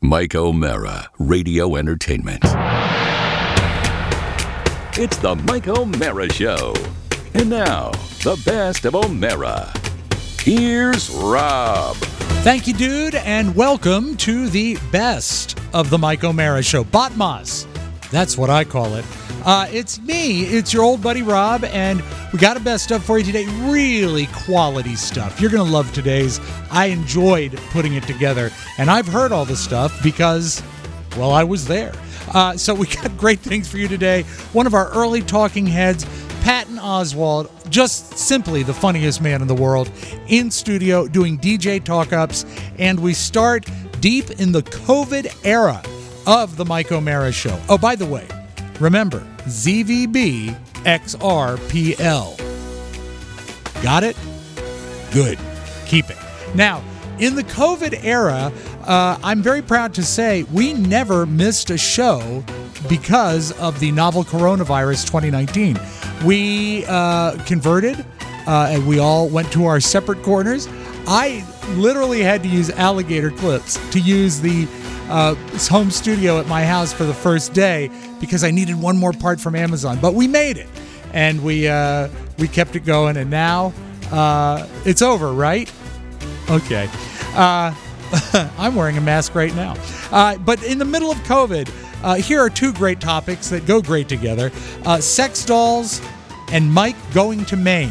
Mike O'Mara, Radio Entertainment. It's the Mike O'Mara Show. And now, the best of O'Mara. Here's Rob. Thank you, dude, and welcome to the best of the Mike O'Mara Show. Botmas. That's what I call it. It's me. It's your old buddy Rob, and we got a best of for you today. Really quality stuff. You're going to love today's. I enjoyed putting it together, and I've heard all the stuff because, well, I was there. So we got great things for you today. One of our early talking heads, Patton Oswalt, just simply the funniest man in the world, in studio doing DJ talk-ups, and we start deep in the COVID era of the Mike O'Mara Show. Oh, by the way, remember, ZVB XRPL. Got it? Good. Keep it. Now, in the COVID era, I'm very proud to say we never missed a show because of the novel coronavirus 2019. We converted, and we all went to our separate corners. I literally had to use alligator clips to use the home studio at my house for the first day because I needed one more part from Amazon. But we made it, and we kept it going, and now it's over, right? Okay. I'm wearing a mask right now. But in the middle of COVID, here are two great topics that go great together. Sex dolls and Mike going to Maine.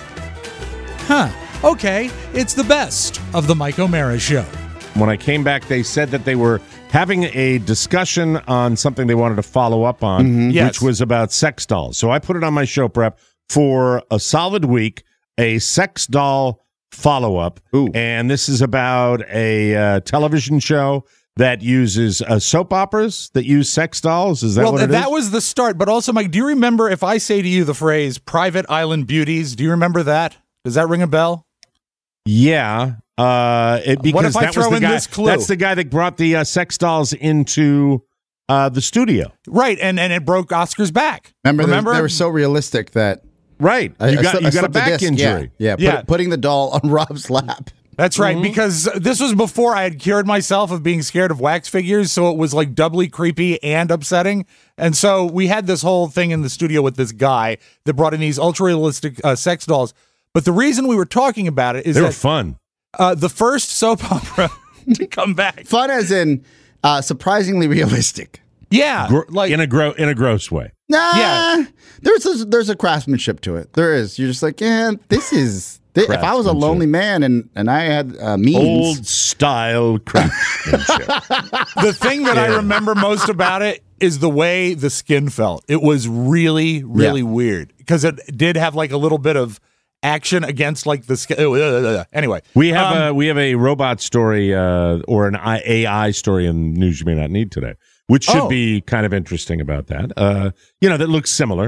Okay, it's the best of the Mike O'Mara Show. When I came back, they said that they were having a discussion on something they wanted to follow up on, which was about sex dolls. So I put it on my show prep for a solid week, a sex doll follow-up. And this is about a television show that uses soap operas that use sex dolls. Is that what it is? Well, that was the start. But also, Mike, do you remember if I say to you the phrase Private Island Beauties? Do you remember that? Does that ring a bell? Yeah. Because what if I throw in this clue? That's the guy that brought the sex dolls into the studio. Right, and it broke Oscar's back. Remember? They were so realistic that... Right. You got a back injury. Yeah. Putting the doll on Rob's lap. That's right, because this was before I had cured myself of being scared of wax figures, so it was like doubly creepy and upsetting. And so we had this whole thing in the studio with this guy that brought in these ultra-realistic sex dolls. But the reason we were talking about it is they were fun. The first soap opera to come back. Fun as in surprisingly realistic. Yeah. Like in a gross way. Nah. Yeah. There's a craftsmanship to it. There is. You're just like, this is... If I was a lonely man and I had means... Old style craftsmanship. The thing that I remember most about it is the way the skin felt. It was really, really weird because it did have like a little bit of action against like the skin. Anyway. We have a robot story or an AI story in news you may not need today, which should be kind of interesting about that. That looks similar.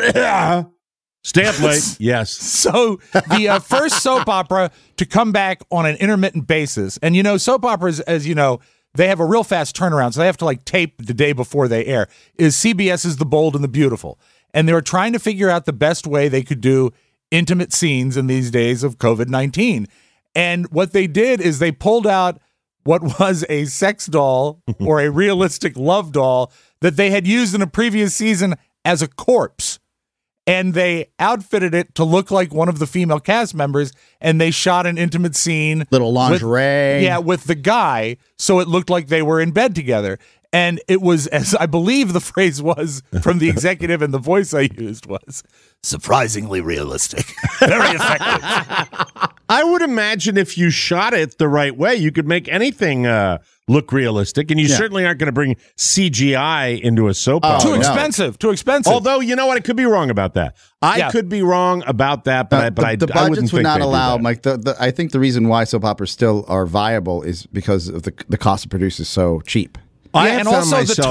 Stay up late. Yes. So the first soap opera to come back on an intermittent basis, and soap operas, as you know, they have a real fast turnaround, so they have to like tape the day before they air, is CBS's The Bold and the Beautiful. And they were trying to figure out the best way they could do intimate scenes in these days of COVID-19. And what they did is they pulled out what was a sex doll or a realistic love doll that they had used in a previous season as a corpse. And they outfitted it to look like one of the female cast members, and they shot an intimate scene. Little lingerie. With the guy, so it looked like they were in bed together. And it was, as I believe the phrase was from the executive and the voice I used was, surprisingly realistic. Very effective. I would imagine if you shot it the right way, you could make anything look realistic, and you certainly aren't going to bring CGI into a soap opera. Too expensive. Although, you know what? I could be wrong about that. I could be wrong about that, but I the budgets I wouldn't would not allow, Mike. I think the reason why soap oppers still are viable is because of the cost of produce is so cheap. I have found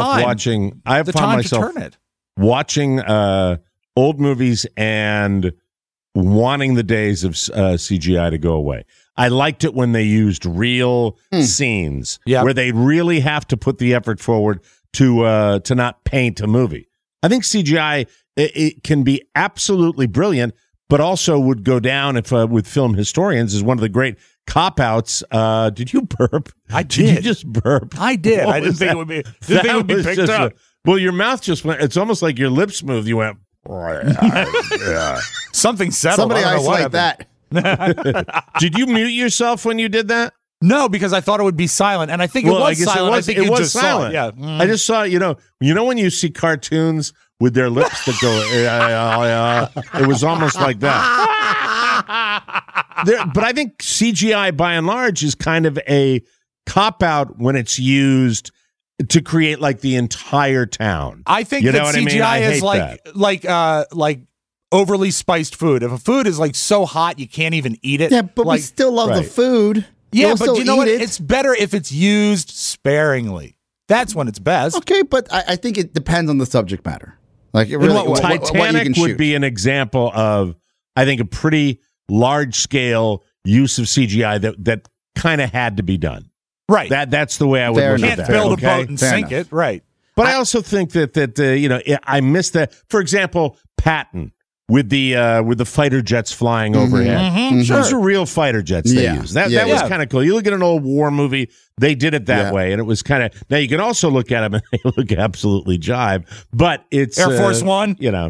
myself watching old movies and wanting the days of CGI to go away. I liked it when they used real scenes where they really have to put the effort forward to not paint a movie. I think CGI it can be absolutely brilliant, but also would go down if with film historians as one of the great cop-outs. Did you burp? I did. Did you just burp? I did. I didn't think it would be. Didn't think it would be picked up. Well, your mouth just went. It's almost like your lips moved. You went. Something settled. Somebody isolate that. Did you mute yourself when you did that? No, because I thought it would be silent, and I think it was silent. I think it was silent. Yeah, I just saw. You know when you see cartoons with their lips that go. It was almost like that. But I think CGI, by and large, is kind of a cop out when it's used to create like the entire town. I think that CGI is like overly spiced food. If a food is like so hot you can't even eat it. Yeah, but we still love the food. Yeah, but you know what? It's better if it's used sparingly. That's when it's best. Okay, but I think it depends on the subject matter. Like it really, Titanic would be an example of, I think, a pretty large scale use of CGI that kind of had to be done. Right. That's the way I would look at that. Can't build a boat and sink it. Right. But I also think that I missed that. For example, Patton with the fighter jets flying overhead. Sure. Those are real fighter jets they use. That was kind of cool. You look at an old war movie, they did it that way, and it was kind of. Now you can also look at them and they look absolutely jive. But it's Air Force One. Yeah.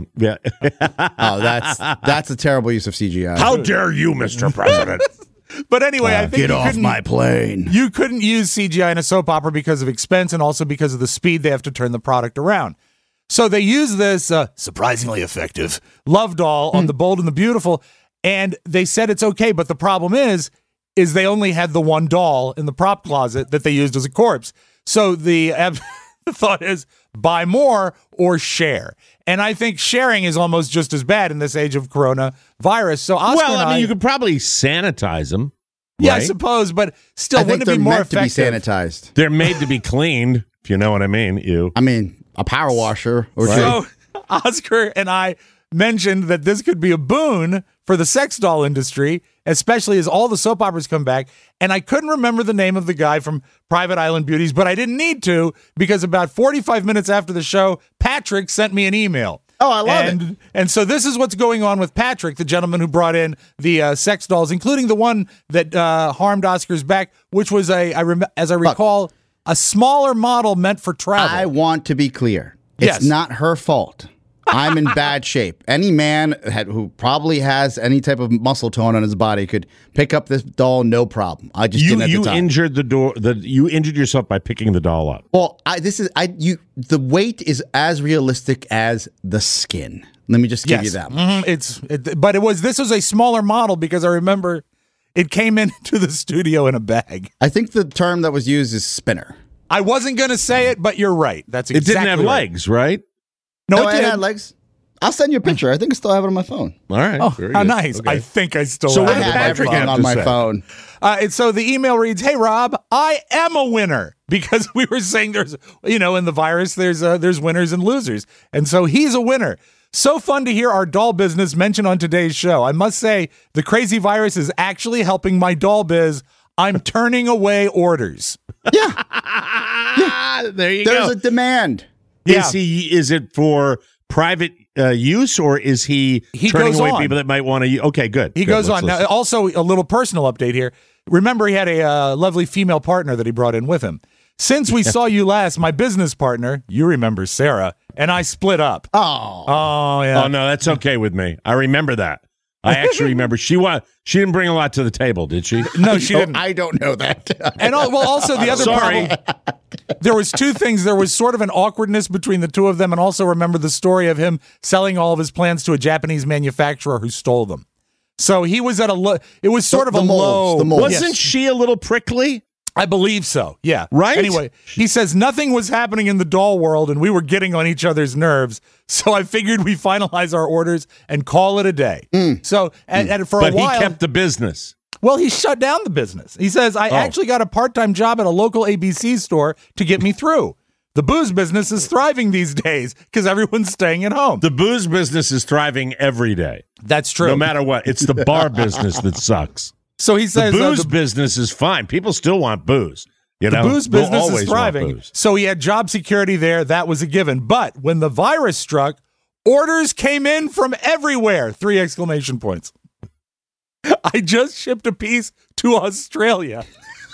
Oh, that's a terrible use of CGI. How dare you, Mr. President? But anyway, I think get off my plane. You couldn't use CGI in a soap opera because of expense and also because of the speed they have to turn the product around. So they use this surprisingly effective love doll on The Bold and the Beautiful, and they said it's okay. But the problem is they only had the one doll in the prop closet that they used as a corpse. So the thought is buy more or share. And I think sharing is almost just as bad in this age of coronavirus. So Oscar you could probably sanitize them. Yeah, right? I suppose, but still, wouldn't it be more effective? To be sanitized. They're made to be cleaned, if you know what I mean. A power washer or two. So Oscar and I mentioned that this could be a boon for the sex doll industry, especially as all the soap operas come back. And I couldn't remember the name of the guy from Private Island Beauties, but I didn't need to because about 45 minutes after the show, Patrick sent me an email. Oh, I love it. And so this is what's going on with Patrick, the gentleman who brought in the sex dolls, including the one that harmed Oscar's back, which was as I recall, a smaller model meant for travel. I want to be clear. It's not her fault. I'm in bad shape. Any man who probably has any type of muscle tone on his body could pick up this doll, no problem. I just didn't at the time. You injured yourself by picking the doll up. Well, the weight is as realistic as the skin. Let me just give you that much. This was a smaller model because I remember it came into the studio in a bag. I think the term that was used is spinner. I wasn't going to say it, but you're right. That's exactly it. Didn't have legs, right? No, it had legs. I'll send you a picture. I think I still have it on my phone. All right. Oh, how nice. Okay. I think I still have it. So what did Patrick have on my phone? So the email reads, "Hey, Rob, I am a winner." Because we were saying there's, in the virus, there's winners and losers. And so he's a winner. So fun to hear our doll business mentioned on today's show. I must say, the crazy virus is actually helping my doll biz. I'm turning away orders. Yeah. There you go. There's a demand. Yeah. Is it for private use, or is he turning away people that might want to? Okay, good. He goes on. Now, also, a little personal update here. Remember, he had a lovely female partner that he brought in with him. Since we saw you last, my business partner, you remember Sarah, and I split up. Oh, yeah. Oh no, that's okay with me. I remember that. I actually remember she didn't bring a lot to the table, did she? No, she didn't. I don't know that. And also the other problem, there was two things. There was sort of an awkwardness between the two of them, and also remember the story of him selling all of his plans to a Japanese manufacturer who stole them. So he was at it was sort of a low. Wasn't she a little prickly? I believe so. Yeah. Right? Anyway, he says nothing was happening in the doll world and we were getting on each other's nerves. So I figured we finalize our orders and call it a day. So and for a while. But he kept the business. Well, he shut down the business. He says, I actually got a part-time job at a local ABC store to get me through. The booze business is thriving these days because everyone's staying at home. The booze business is thriving every day. That's true. No matter what. It's the bar business that sucks. So he says the booze business is fine. People still want booze. The booze business is thriving. So he had job security there. That was a given. But when the virus struck, Orders came in from everywhere! 3 exclamation points. I just shipped a piece to Australia.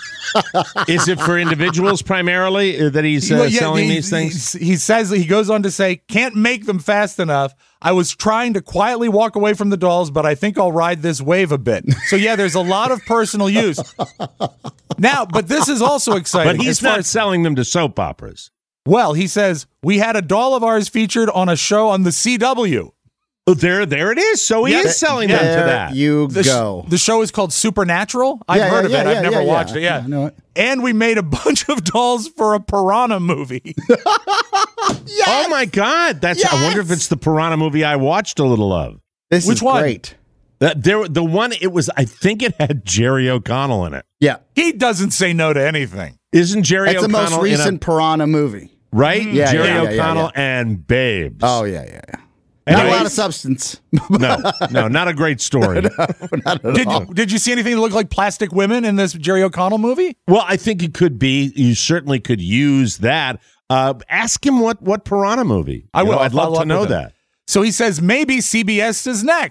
Is it for individuals primarily that he's selling these things? He says, he goes on to say, can't make them fast enough. I was trying to quietly walk away from the dolls, but I think I'll ride this wave a bit. So yeah, there's a lot of personal use. Now, but this is also exciting. But he's not selling them to soap operas. Well, he says, we had a doll of ours featured on a show on the CW. Oh, there it is. So he is selling them to that. The show is called Supernatural. I've heard of it. I've never watched it. Yeah. Know it. And we made a bunch of dolls for a Piranha movie. Yes! Oh my God! I wonder if it's the Piranha movie I watched a little of. Which is one? Great. The one it was. I think it had Jerry O'Connell in it. Yeah, he doesn't say no to anything. Isn't Jerry O'Connell? It's the most recent Piranha movie, right? Yeah, Jerry O'Connell and Babes. Oh yeah. Not a lot of substance. No, not a great story. Not at all. Did you see anything that looked like plastic women in this Jerry O'Connell movie? Well, I think it could be. You certainly could use that. Ask him what Piranha movie. I will. I'd love to know that. So he says, maybe CBS is next! !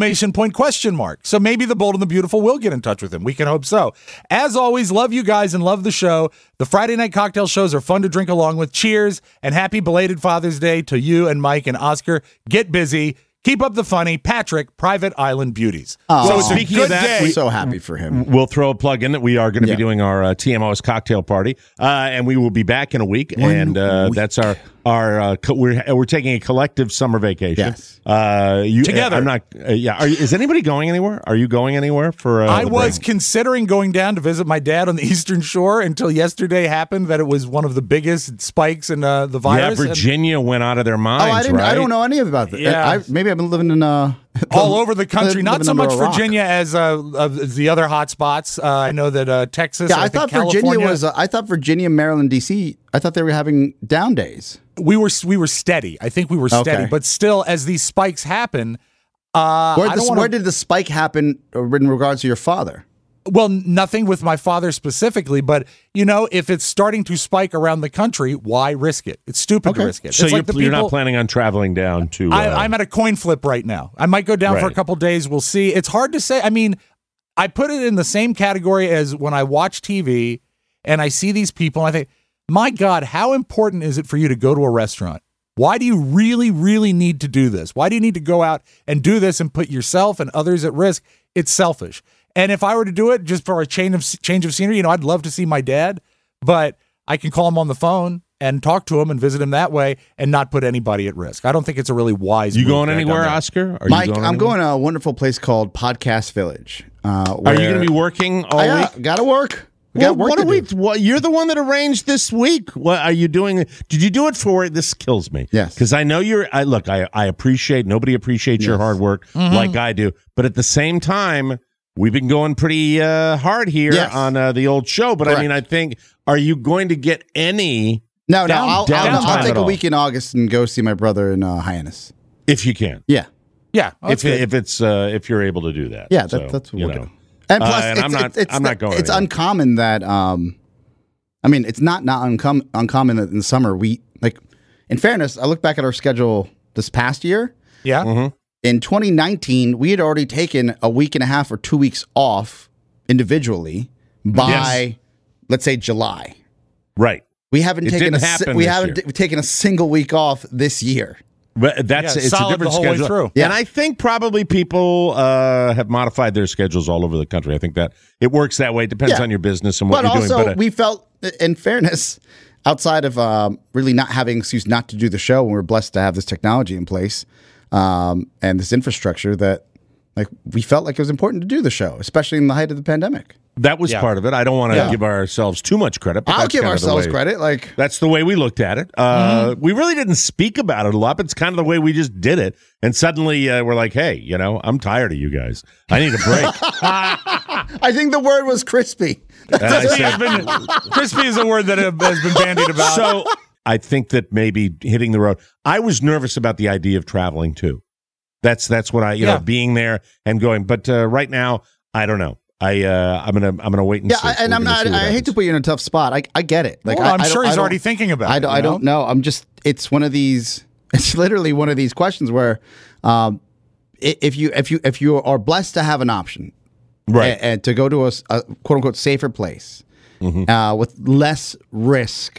So maybe the Bold and the Beautiful will get in touch with him. We can hope so. As always, love you guys and love the show. The Friday night cocktail shows are fun to drink along with. Cheers, and happy belated Father's Day to you and Mike and Oscar. Get busy. Keep up the funny. Patrick, Private Island Beauties. Oh, so speaking of that, we're so happy for him. We'll throw a plug in that we are going to be doing our TMOS cocktail party, and we will be back in a week. That's our we're taking a collective summer vacation. Yes, together. I'm not. Is anybody going anywhere? Are you going anywhere for? I was considering going down to visit my dad on the Eastern Shore until yesterday happened that it was one of the biggest spikes in the virus. Yeah, Virginia went out of their minds. I don't know any about that. Yeah. Maybe I've been living in all over the country. Not so much Virginia as the other hot spots. I know that Texas. Yeah, I thought Virginia was. I thought Virginia, Maryland, D.C. I thought they were having down days. We were steady. I think we were steady, but still, as these spikes happen, where did the spike happen in regards to your father? Well, nothing with my father specifically, but if it's starting to spike around the country, why risk it? It's stupid to risk it. So it's you're not planning on traveling down to? I'm at a coin flip right now. I might go down for a couple days. We'll see. It's hard to say. I mean, I put it in the same category as when I watch TV and I see these people and I think, my God, how important is it for you to go to a restaurant? Why do you really, really need to do this? Why do you need to go out and do this and put yourself and others at risk? It's selfish. And if I were to do it just for a change of scenery, I'd love to see my dad, but I can call him on the phone and talk to him and visit him that way and not put anybody at risk. I don't think it's a really wise move. You going anywhere, Oscar? Mike, I'm going to a wonderful place called Podcast Village. Are you going to be working all week? Got to work. You're the one that arranged this week. What are you doing? Did you do it for? This kills me. Yes, because I know I appreciate. Nobody appreciates your hard work like I do. But at the same time, we've been going pretty hard here on the old show. But correct. I mean, I think, are you going to get any? No. I'll take a week in August and go see my brother in Hyannis if you can. Yeah. If you're able to do that. Yeah, that's what we're doing. And plus, I'm not going. It's uncommon that, it's not uncommon that in the summer in fairness, I look back at our schedule this past year. Yeah. Mm-hmm. In 2019, we had already taken a week and a half or 2 weeks individually by, let's say, July. Right. We haven't taken a single week off this year. But it's a different schedule. Yeah. And I think probably people have modified their schedules all over the country. I think that it works that way. It depends on your business and what you're doing. But also, we felt, in fairness, outside of really not having an excuse not to do the show, and we're blessed to have this technology in place and this infrastructure, that we felt like it was important to do the show, especially in the height of the pandemic. That was part of it. I don't want to give ourselves too much credit. But I'll give ourselves credit. That's the way we looked at it. We really didn't speak about it a lot, but it's kind of the way we just did it. And suddenly we're like, hey, I'm tired of you guys. I need a break. I think the word was crispy. Crispy is a word that has been bandied about. So I think that maybe hitting the road. I was nervous about the idea of traveling too. That's what I being there and going. But right now, I don't know. I'm gonna wait and see. And I hate to put you in a tough spot. I get it. I'm sure he's already thinking about it. I don't know. It's one of these. It's literally one of these questions where if you are blessed to have an option, right, and to go to a quote unquote safer place with less risk,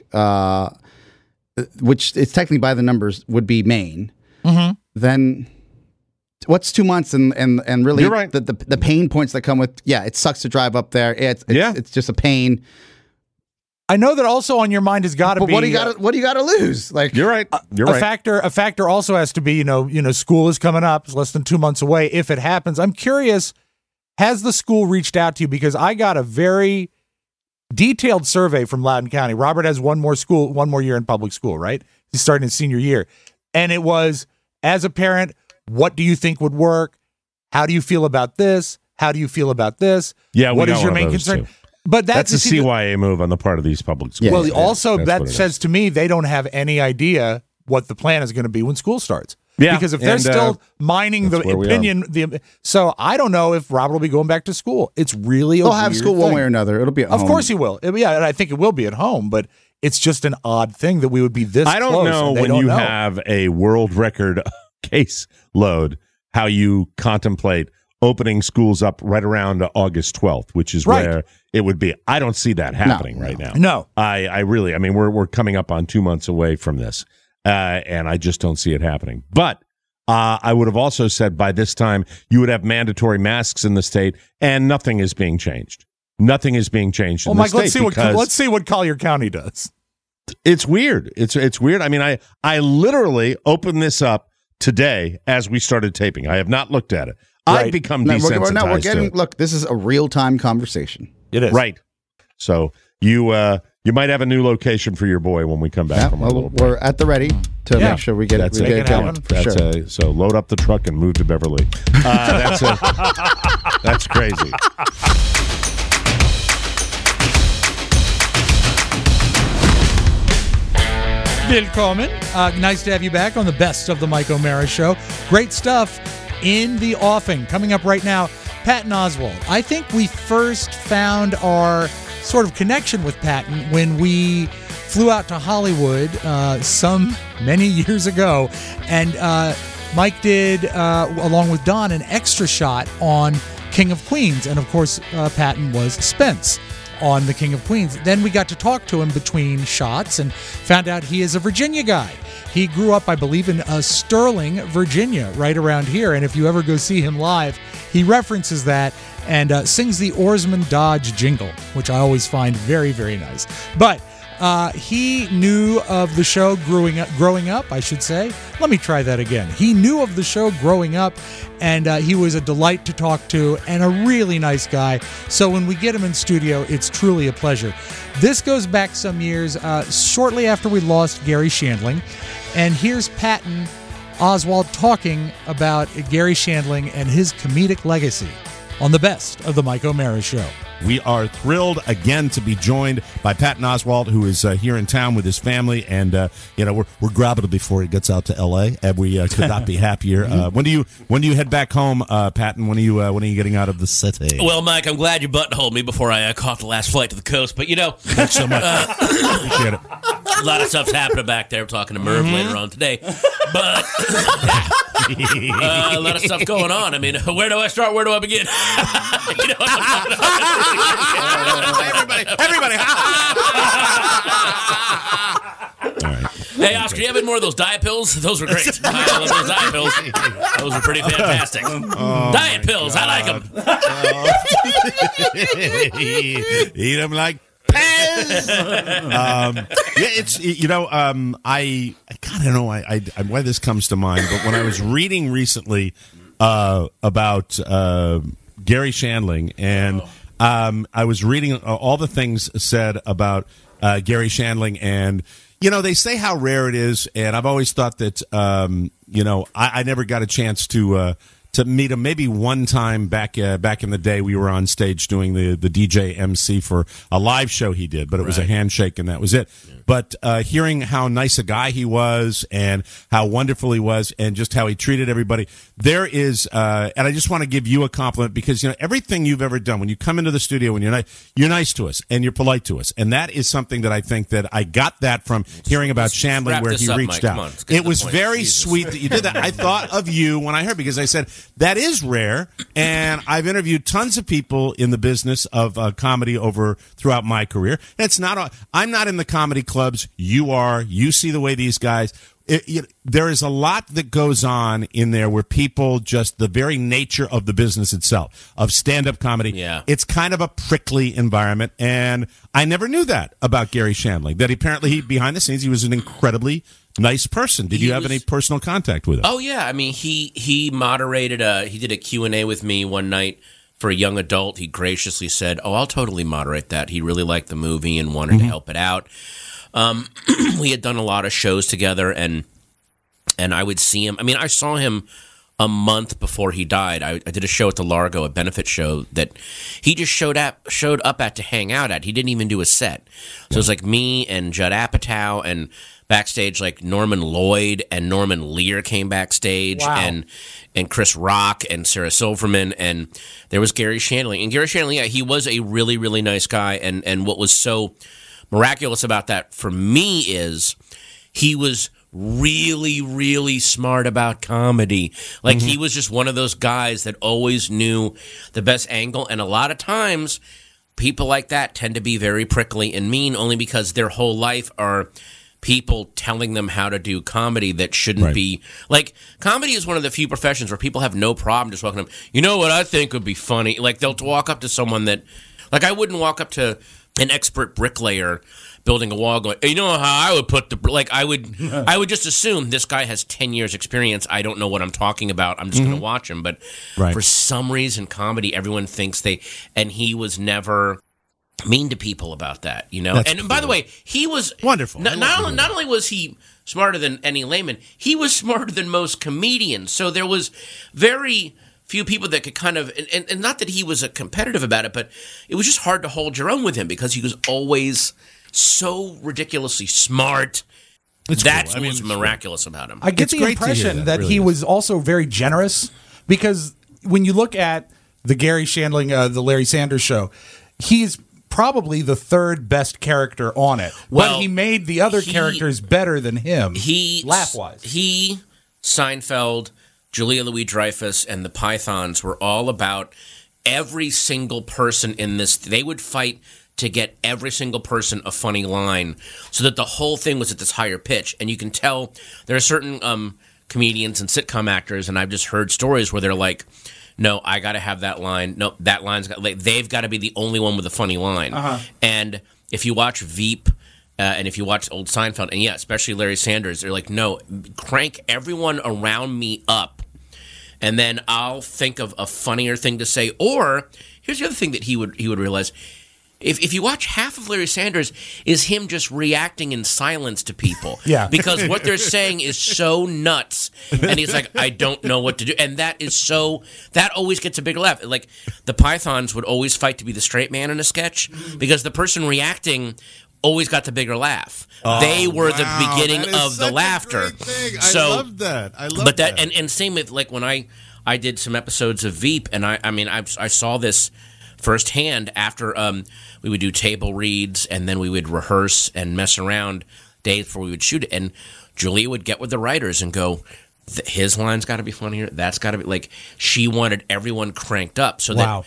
which is technically by the numbers would be Maine, then what's 2 months and really You're right. the pain points that come with it sucks to drive up there. It's just a pain. I know that also on your mind has got to be what do you got to lose? Like you're right. A factor also has to be, you know, school is coming up. It's less than 2 months away. If it happens, I'm curious, has the school reached out to you? Because I got a very detailed survey from Loudoun County. Robert has one more year in public school, right? He's starting his senior year. And it was, as a parent, what do you think would work? How do you feel about this? How do you feel about this? Yeah, what is your main concern? Too. But that's a CYA move on the part of these public schools. Well, also that says to me they don't have any idea what the plan is going to be when school starts. Yeah, because if they're still mining the opinion, so I don't know if Robert will be going back to school. It's really he'll have school one way or another. It'll be at home. Of course he will. Yeah, and I think it will be at home. But it's just an odd thing that we would be this. I don't close know when you have a world record case load how you contemplate opening schools up right around August 12th, which is where it would be. I don't see that happening right now. No. I really, we're coming up on 2 months away from this, and I just don't see it happening. But I would have also said by this time you would have mandatory masks in the state, and nothing is being changed. Nothing is being changed in the state. Let's see what Collier County does. It's weird. It's weird. I literally opened this up today as we started taping. I have not looked at it. I've become desensitized. Look, this is a real-time conversation. It is. Right. So you might have a new location for your boy when we come back from our little break. We're at the ready to make sure we get it going. So load up the truck and move to Beverly. That's crazy. Willkommen. Nice to have you back on the Best of the Mike O'Mara Show. Great stuff in the offing. Coming up right now, Patton Oswalt. I think we first found our sort of connection with Patton when we flew out to Hollywood many years ago. And Mike did, along with Don, an extra shot on King of Queens. And, of course, Patton was Spence on the King of Queens. Then we got to talk to him between shots and found out he is a Virginia guy. He grew up, I believe, in Sterling, Virginia, right around here. And if you ever go see him live, he references that and sings the Oarsman Dodge jingle, which I always find very, very nice. But he knew of the show growing up, I should say. Let me try that again. He knew of the show growing up, and he was a delight to talk to and a really nice guy. So when we get him in studio, it's truly a pleasure. This goes back some years, shortly after we lost Gary Shandling. And here's Patton Oswalt talking about Gary Shandling and his comedic legacy on the Best of the Mike O'Mara Show. We are thrilled again to be joined by Patton Oswalt, who is here in town with his family, and we're grabbing it before he gets out to L.A. And we could not be happier. When do you head back home, Patton? When are you getting out of the city? Well, Mike, I'm glad you buttonholed me before I caught the last flight to the coast. But thanks so much. Appreciate it. A lot of stuff's happening back there. We're talking to Merv later on today, but a lot of stuff going on. Where do I start? Where do I begin? Everybody. All right. Hey, Oscar, you have any more of those diet pills? Those were great. I love those diet pills. Those were pretty fantastic. Diet pills, God. I like them. Eat them like Pez. I don't know why this comes to mind, but when I was reading recently about Gary Shandling, and I was reading all the things said about Gary Shandling, and they say how rare it is, and I've always thought that I never got a chance to to meet him maybe one time back in the day. We were on stage doing the DJ MC for a live show he did, but it was a handshake and that was it. Yeah. But hearing how nice a guy he was and how wonderful he was and just how he treated everybody, there is, and I just want to give you a compliment because, everything you've ever done, when you come into the studio, when you're nice to us and you're polite to us. And that is something that I think that I got that from hearing about Shandling, where he reached out. It was very sweet that you did that. I thought of you when I heard, because I said, that is rare. And I've interviewed tons of people in the business of comedy throughout my career. I'm not in the comedy clubs. You are. You see the way these guys. There is a lot that goes on in there where people just, the very nature of the business itself, of stand-up comedy, it's kind of a prickly environment. And I never knew that about Gary Shandling, that apparently behind the scenes, he was an incredibly nice person. Did you have any personal contact with him? Oh, yeah. I mean, he moderated, he did a Q&A with me one night for a young adult. He graciously said, I'll totally moderate that. He really liked the movie and wanted to help it out. We had done a lot of shows together, and I would see him. I mean, I saw him a month before he died. I did a show at the Largo, a benefit show that he just showed up at to hang out at. He didn't even do a set. So it was like me and Judd Apatow, and backstage like Norman Lloyd and Norman Lear came backstage, and Chris Rock and Sarah Silverman, and there was Gary Shandling. And Gary Shandling, he was a really, really nice guy, and what was so miraculous about that for me is he was really, really smart about comedy. Like, he was just one of those guys that always knew the best angle, and a lot of times people like that tend to be very prickly and mean only because their whole life are people telling them how to do comedy that shouldn't be. Like, comedy is one of the few professions where people have no problem just walking up, you know what I think would be funny? Like, they'll walk up to someone that, like, I wouldn't walk up to an expert bricklayer building a wall going, you know how I would put the, like, I would just assume this guy has 10 years experience. I don't know what I'm talking about. I'm just going to watch him. But for some reason, comedy, everyone thinks and he was never mean to people about that, That's and cool. By the way, he was wonderful. Not only was he smarter than any layman, he was smarter than most comedians. So there was very few people that could kind of, and not that he was a competitive about it, but it was just hard to hold your own with him because he was always so ridiculously smart. That's what was miraculous about him. I get the impression that he was also very generous, because when you look at the Gary Shandling, the Larry Sanders Show, he's probably the third best character on it. Well, but he made the other characters better than him, laugh-wise. He, Seinfeld, Julia Louis-Dreyfus, and the Pythons were all about every single person in this. They would fight to get every single person a funny line so that the whole thing was at this higher pitch. And you can tell there are certain comedians and sitcom actors, and I've just heard stories where they're like, no, I got to have that line. No, that line's got, like, they've got to be the only one with a funny line. And if you watch Veep, and if you watch old Seinfeld, and especially Larry Sanders, they're like, no, crank everyone around me up, and then I'll think of a funnier thing to say. Or here's the other thing that he would realize. If you watch, half of Larry Sanders is him just reacting in silence to people. Because what they're saying is so nuts. And he's like, I don't know what to do. And that always gets a bigger laugh. Like, the Pythons would always fight to be the straight man in a sketch because the person reacting always got the bigger laugh. They were the beginning of the laughter. So, I love that. I love that. And same with, like, when I did some episodes of Veep, and I saw this firsthand after we would do table reads, and then we would rehearse and mess around days before we would shoot it. And Julia would get with the writers and go, his line's got to be funnier. That's got to be, like, she wanted everyone cranked up. So that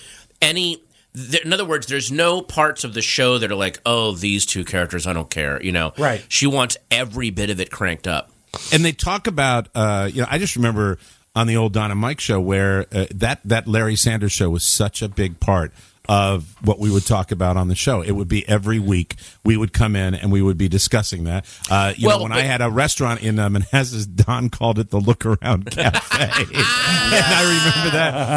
in other words, there's no parts of the show that are like, oh, these two characters, I don't care, Right. She wants every bit of it cranked up. And they talk about, I just remember on the old Don and Mike show where that Larry Sanders show was such a big part of what we would talk about on the show. It would be every week we would come in and we would be discussing that. I had a restaurant in Manassas, Don called it the Look Around Cafe. And I remember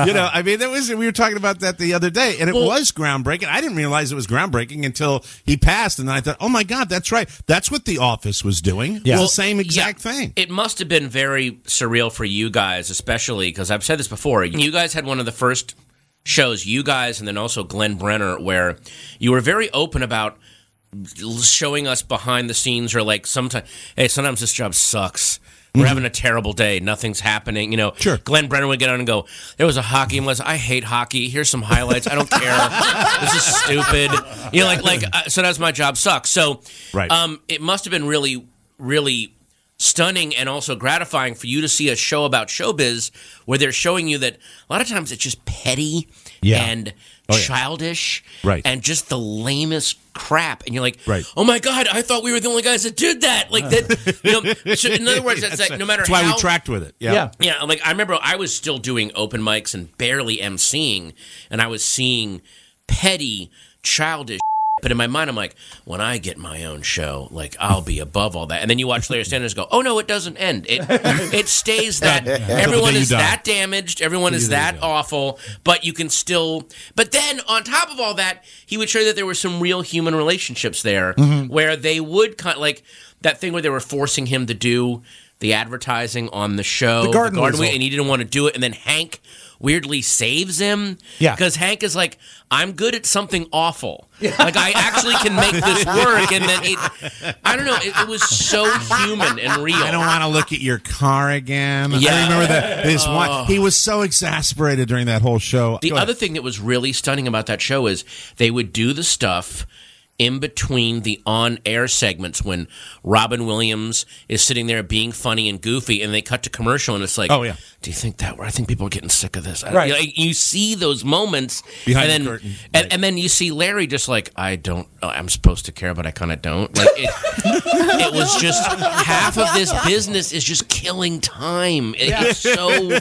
that. We were talking about that the other day, and it was groundbreaking. I didn't realize it was groundbreaking until he passed, and then I thought, oh my God, that's right. That's what The Office was doing. Yeah. Well, the same exact thing. It must have been very surreal for you guys, especially because I've said this before. You guys had one of the first shows, you guys, and then also Glenn Brenner, where you were very open about showing us behind the scenes, or like sometimes this job sucks. We're having a terrible day. Nothing's happening. Sure. Glenn Brenner would get on and go, there was a hockey game. I hate hockey. Here's some highlights. I don't care. This is stupid. Sometimes my job sucks. So right. It must have been really, really stunning and also gratifying for you to see a show about showbiz where they're showing you that a lot of times it's just petty and childish and just the lamest crap, and you're like, oh my God, I thought we were the only guys that did that. Like that. So in other words, that's like no matter that's why we tracked with it. Yeah. Like I remember I was still doing open mics and barely emceeing, and I was seeing petty, childish. But in my mind, I'm like, when I get my own show, like I'll be above all that. And then you watch Larry Sanders go, oh no, it doesn't end. It stays that everyone is that damaged, everyone is that awful, but you can still. But then on top of all that, he would show that there were some real human relationships there, where they would kind of like that thing where they were forcing him to do the advertising on the show, the Garden Wheel, and he didn't want to do it, and then Hank weirdly saves him. Yeah. Because Hank is like, I'm good at something awful. Like, I actually can make this work. And then I don't know, it was so human and real. I don't want to look at your car again. Yeah. I remember that. He was so exasperated during that whole show. The other thing that was really stunning about that show is they would do the stuff in between the on-air segments when Robin Williams is sitting there being funny and goofy, and they cut to commercial, and it's like, do you think that? I think people are getting sick of this. Right. You see those moments behind the curtain, and then you see Larry just like, I'm supposed to care, but I kind of don't. Like it was just half of this business is just killing time. It's so, and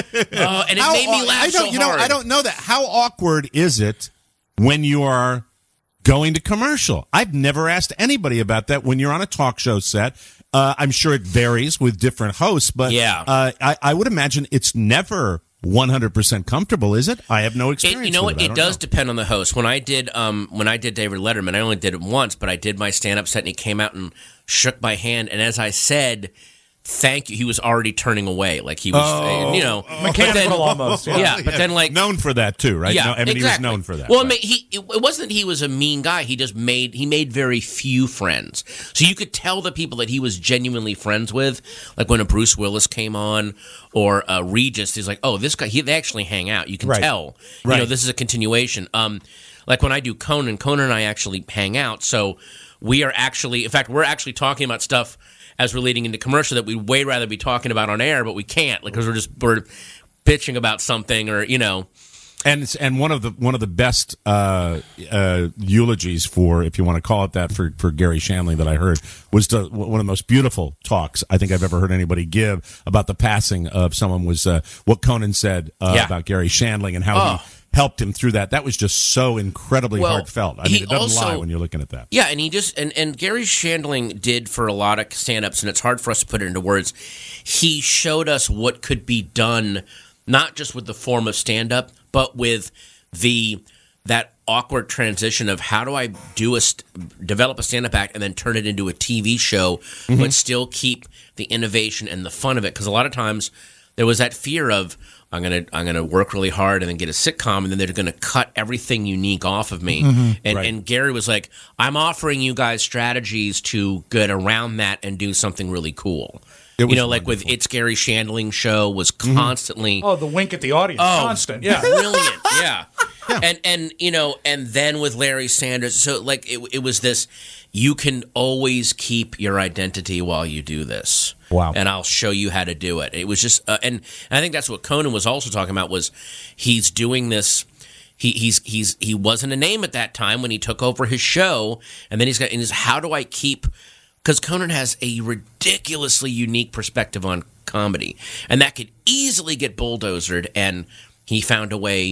it made me laugh so hard. I don't know that. How awkward is it when you are going to commercial? I've never asked anybody about that when you're on a talk show set. I'm sure it varies with different hosts, but I would imagine it's never 100% comfortable, is it? I have no experience. You know what? It does depend on the host. When I did David Letterman, I only did it once, but I did my stand-up set, and he came out and shook my hand, and as I said, thank you, he was already turning away, like he was, mechanical almost. But then like known for that too, right? Yeah, exactly. He was known for that. Well, right. It wasn't that he was a mean guy. He just made very few friends, so you could tell the people that he was genuinely friends with. Like when a Bruce Willis came on or Regis, he's like, oh, this guy. They actually hang out. You can tell. Right. This is a continuation. Like when I do Conan and I actually hang out. So we're actually talking about stuff as we're leading into commercial that we'd way rather be talking about on air, but we can't, like, because we're bitching about something, or And one of the best eulogies for, if you want to call it that, for Gary Shandling that I heard was one of the most beautiful talks I think I've ever heard anybody give about the passing of someone, was what Conan said about Gary Shandling and how he helped him through that. That was just so incredibly heartfelt. I mean, it doesn't lie when you're looking at that. Yeah, and he just and Gary Shandling did for a lot of stand-ups, and it's hard for us to put it into words. He showed us what could be done, not just with the form of stand-up, but with that awkward transition of how do I develop a stand-up act and then turn it into a TV show, but still keep the innovation and the fun of it. Because a lot of times there was that fear of, I'm gonna work really hard and then get a sitcom, and then they're gonna cut everything unique off of me. And Gary was like, I'm offering you guys strategies to get around that and do something really cool. Like with It's Gary Shandling show was constantly the wink at the audience, constant, brilliant, yeah. And then with Larry Sanders, so like it was this. You can always keep your identity while you do this. Wow. And I'll show you how to do it. It was just, and I think that's what Conan was also talking about, was he's doing this. He wasn't a name at that time when he took over his show, and then how do I keep, because Conan has a ridiculously unique perspective on comedy, and that could easily get bulldozered, and he found a way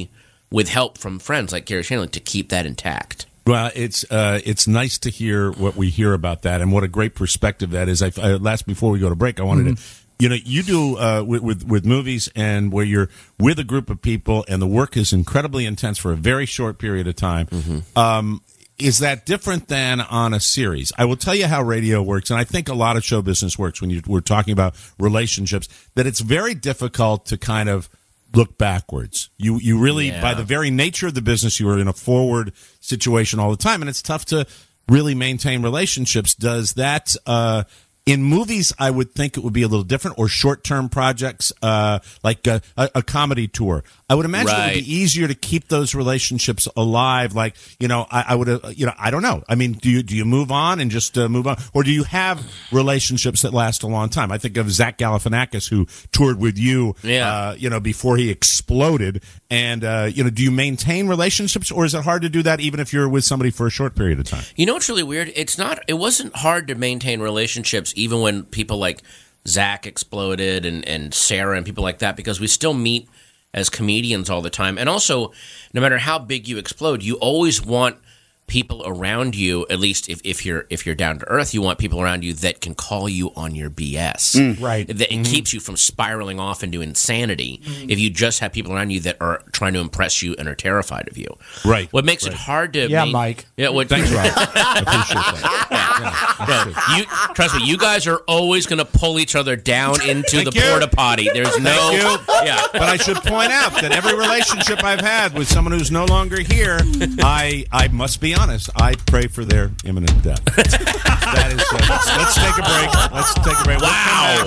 with help from friends like Garry Shandling to keep that intact. Well, it's nice to hear what we hear about that, and what a great perspective that is. Before we go to break, I wanted to, you do with movies, and where you're with a group of people, and the work is incredibly intense for a very short period of time. Is that different than on a series? I will tell you how radio works, and I think a lot of show business works when we're talking about relationships, that it's very difficult to kind of look backwards. You really, by the very nature of the business, you are in a forward situation all the time, and it's tough to really maintain relationships. Does that, in movies, I would think it would be a little different, or short-term projects like a comedy tour. I would imagine it would be easier to keep those relationships alive. Like, I would, I don't know. I mean, do you move on and just move on, or do you have relationships that last a long time? I think of Zach Galifianakis, who toured with you, before he exploded. And do you maintain relationships, or is it hard to do that even if you're with somebody for a short period of time? You know what's really weird? It wasn't hard to maintain relationships even when people like Zach exploded and Sarah and people like that, because we still meet as comedians all the time. And also, no matter how big you explode, you always want people around you, at least if you're down to earth, you want people around you that can call you on your BS. Right. That it keeps you from spiraling off into insanity if you just have people around you that are trying to impress you and are terrified of you. Right. What makes it hard to... Mike. Yeah, thanks, Rob. I appreciate that. Trust me, you guys are always going to pull each other down into the porta potty. There's no... Yeah. But I should point out that every relationship I've had with someone who's no longer here, I must be honest, I pray for their imminent death. That is. Let's take a break. Let's take a break. Wow.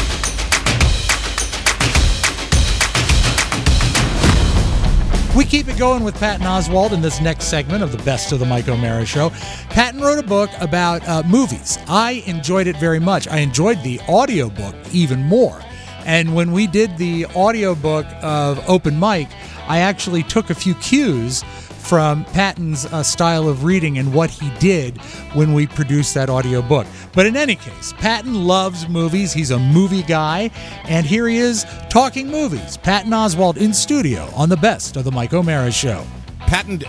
We keep it going with Patton Oswalt in this next segment of the Best of the Mike O'Mara Show. Patton wrote a book about movies. I enjoyed it very much. I enjoyed the audiobook even more. And when we did the audiobook of Open Mike, I actually took a few cues from Patton's style of reading and what he did when we produced that audiobook. But in any case, Patton loves movies. He's a movie guy. And here he is talking movies. Patton Oswalt in studio on the Best of the Mike O'Mara Show. Patton,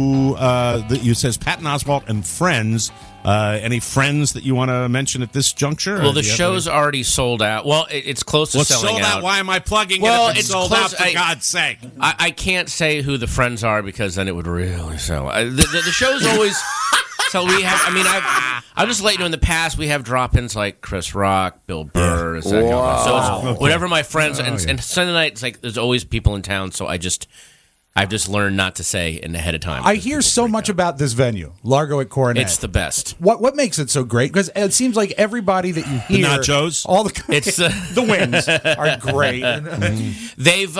you says Patton Oswalt and friends. Any friends that you want to mention at this juncture? Well, the show's already sold out. Well, it's close to selling out. Why am I plugging it if it's sold out, for God's sake? I can't say who the friends are because then it would really sell. The show's always... So we have... I mean, I'll just let you know, in the past, we have drop-ins like Chris Rock, Bill Burr. So it's whatever my friends... And Sunday night, it's like there's always people in town, so I've just learned not to say ahead of time. I hear so much about this venue, Largo at Coronet. It's the best. What makes it so great? Because it seems like everybody that you hear, the nachos, all the wings are great. They've,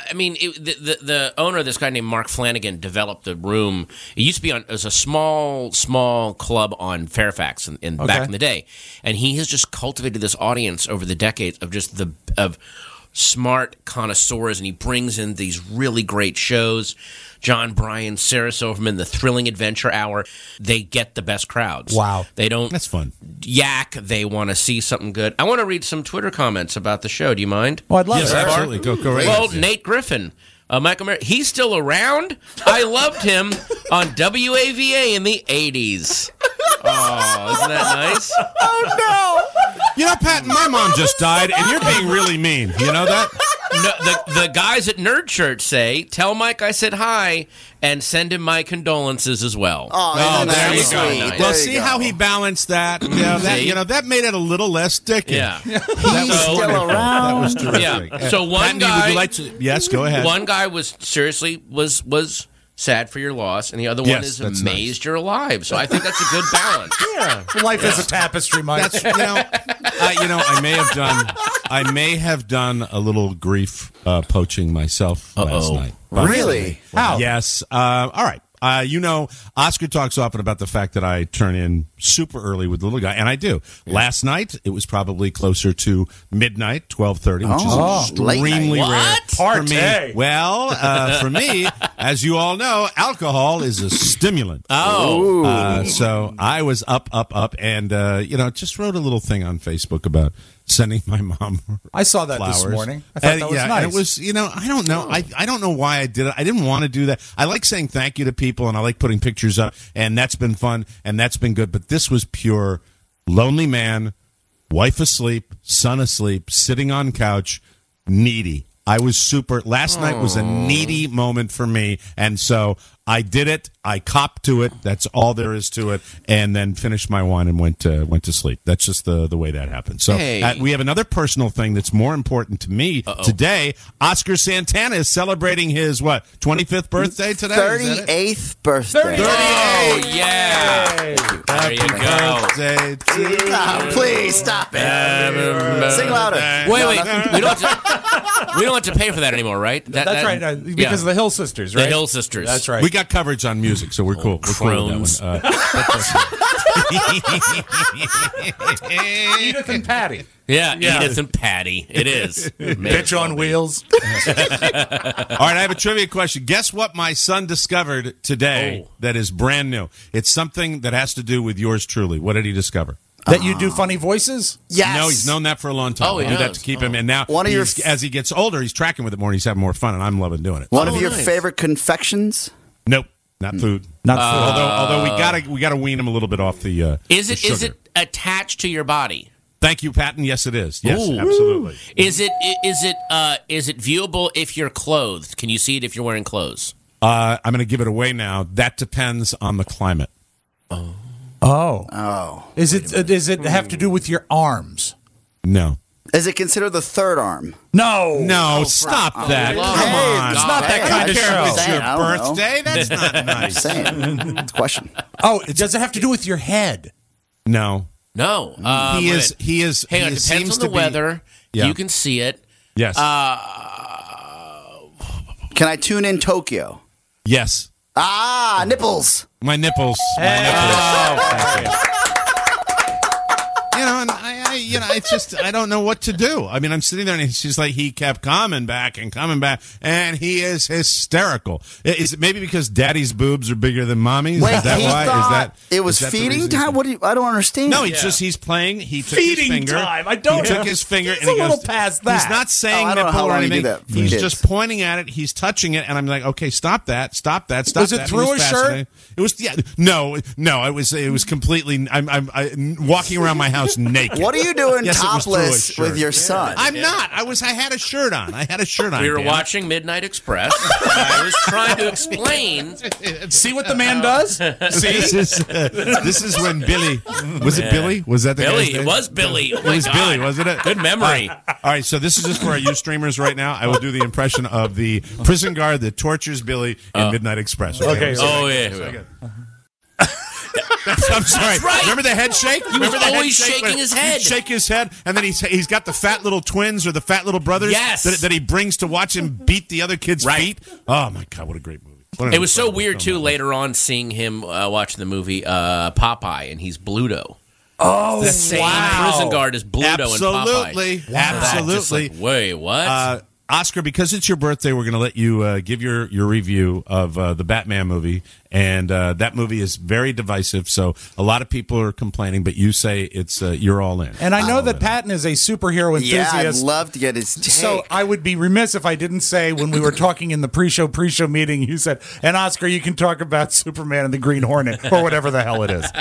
the owner, this guy named Mark Flanagan, developed the room. It used to be it was a small club on Fairfax back in the day, and he has just cultivated this audience over the decades of just of smart connoisseurs, and he brings in these really great shows. John Bryan, Sarah Silverman, the Thrilling Adventure Hour. They get the best crowds. Wow. They don't... That's fun. Yak. They want to see something good. I want to read some Twitter comments about the show. Do you mind? Oh, I'd love it. Absolutely. Go right Well, ahead. Nate Griffin. Michael Mara, he's still around? I loved him on WAVA in the 80s. Oh, isn't that nice? Oh, no. You know, Patton, my mom just died, and you're being really mean. You know that? No, the guys at Nerd Church say, tell Mike I said hi and send him my condolences as well. Oh, there you go. Sweet. Well, see how he balanced that? That made it a little less dicky. Yeah. He's still around. That was terrific. Yeah. So one Patton, guy... would you like to... Yes, go ahead. One guy was sad for your loss, and the other one is amazed you're alive. So I think that's a good balance. Yeah, life is a tapestry, Mike. That's, I may have done a little grief poaching myself last night. Really? How? Yes. All right. Oscar talks often about the fact that I turn in super early with the little guy, and I do. Yeah. Last night, it was probably closer to midnight, 12:30, which is extremely rare for me. Well, for me, as you all know, alcohol is a stimulant. Oh. So I was up, and, just wrote a little thing on Facebook about sending my mom. I saw that flowers. this morning. I thought that was nice. It was, I don't know. I don't know why I did it. I didn't want to do that. I like saying thank you to people, and I like putting pictures up, and that's been fun, and that's been good. But this was pure lonely man, wife asleep, son asleep, sitting on couch, needy. I was super. Last night was a needy moment for me, and so I did it. I copped to it. That's all there is to it, and then finished my wine and went to sleep. That's just the way that happened. So we have another personal thing that's more important to me today. Oscar Santana is celebrating his 25th birthday today. 38th birthday. Oh yeah! There you go. Birthday to you. Please stop it. Sing louder. Wait. We don't have to pay for that anymore, right? That's right. Because of the Hill Sisters, right? The Hill Sisters. That's right. We got coverage on music, so we're cool. We're cool with that one. Edith and Patty. Yeah, Edith and Patty. It is. Bitch on wheels. All right, I have a trivia question. Guess what my son discovered today that is brand new? It's something that has to do with yours truly. What did he discover? That you do funny voices? Yes. No, he's known that for a long time. Oh, he do that does. to keep him. And now, as he gets older, he's tracking with it more, and he's having more fun, and I'm loving doing it. One of your favorite confections? Nope, not food. Not food. Although we gotta wean him a little bit off the. Is sugar. it attached to your body? Thank you, Patton. Yes, it is. Yes, Ooh. absolutely. Is it viewable if you're clothed? Can you see it if you're wearing clothes? I'm going to give it away now. That depends on the climate. Oh. Does it have to do with your arms? No. Is it considered the third arm? No, stop that. Come on. It's not that kind of show. It's your birthday? That's not nice. Saying. It's a question. Does it have to do with your head? No. No. He is. Hang on, it depends on the weather. Yeah. You can see it. Yes. Can I tune in Tokyo? Yes. Nipples. My nipples. It's just I don't know what to do. I mean, I'm sitting there and she's like, he kept coming back, and he is hysterical. Is it maybe because Daddy's boobs are bigger than Mommy's? Wait, is that why? Is that it was feeding time? I don't understand. No, he's playing. He took feeding his finger. time. I don't. He took his finger It's and he a little goes past that. He's not saying I don't know nipple how or long you do anything. that for He's kids. just pointing at it. He's touching it, and I'm like, okay, stop that. Was it through his shirt? It was no. It was completely. I'm walking around my house naked. What are you doing Yes, it was through his topless shirt. with your son? I'm not. I had a shirt on. We were watching Midnight Express. I was trying to explain. See what the man does? This is when Billy was it Billy? Was that the Billy? guy's name? It was Billy. Oh It was my Billy, God. wasn't it? Good memory. All right, so this is just for our Ustreamers right now. I will do the impression of the prison guard that tortures Billy in Midnight Express. Okay. Oh yeah. I'm sorry. right. Remember the head shake? was always shaking his head. He'd shake his head, and then he's got the fat little twins or the fat little brothers Yes. that he brings to watch him beat the other kids' feet. Oh my God, what a great movie! It was so weird too. Later on, seeing him watching the movie Popeye, and he's Bluto. Oh, The same prison guard as Bluto and Absolutely, Popeye. absolutely. Just like, wait, what? Oscar, because it's your birthday, we're going to let you give your review of the Batman movie, and that movie is very divisive. So a lot of people are complaining, but you say it's you're all in. And I know that Patton is a superhero enthusiast. Yeah, I'd love to get his take. So I would be remiss if I didn't say when we were talking in the pre-show meeting, you said, and Oscar, you can talk about Superman and the Green Hornet or whatever the hell it is.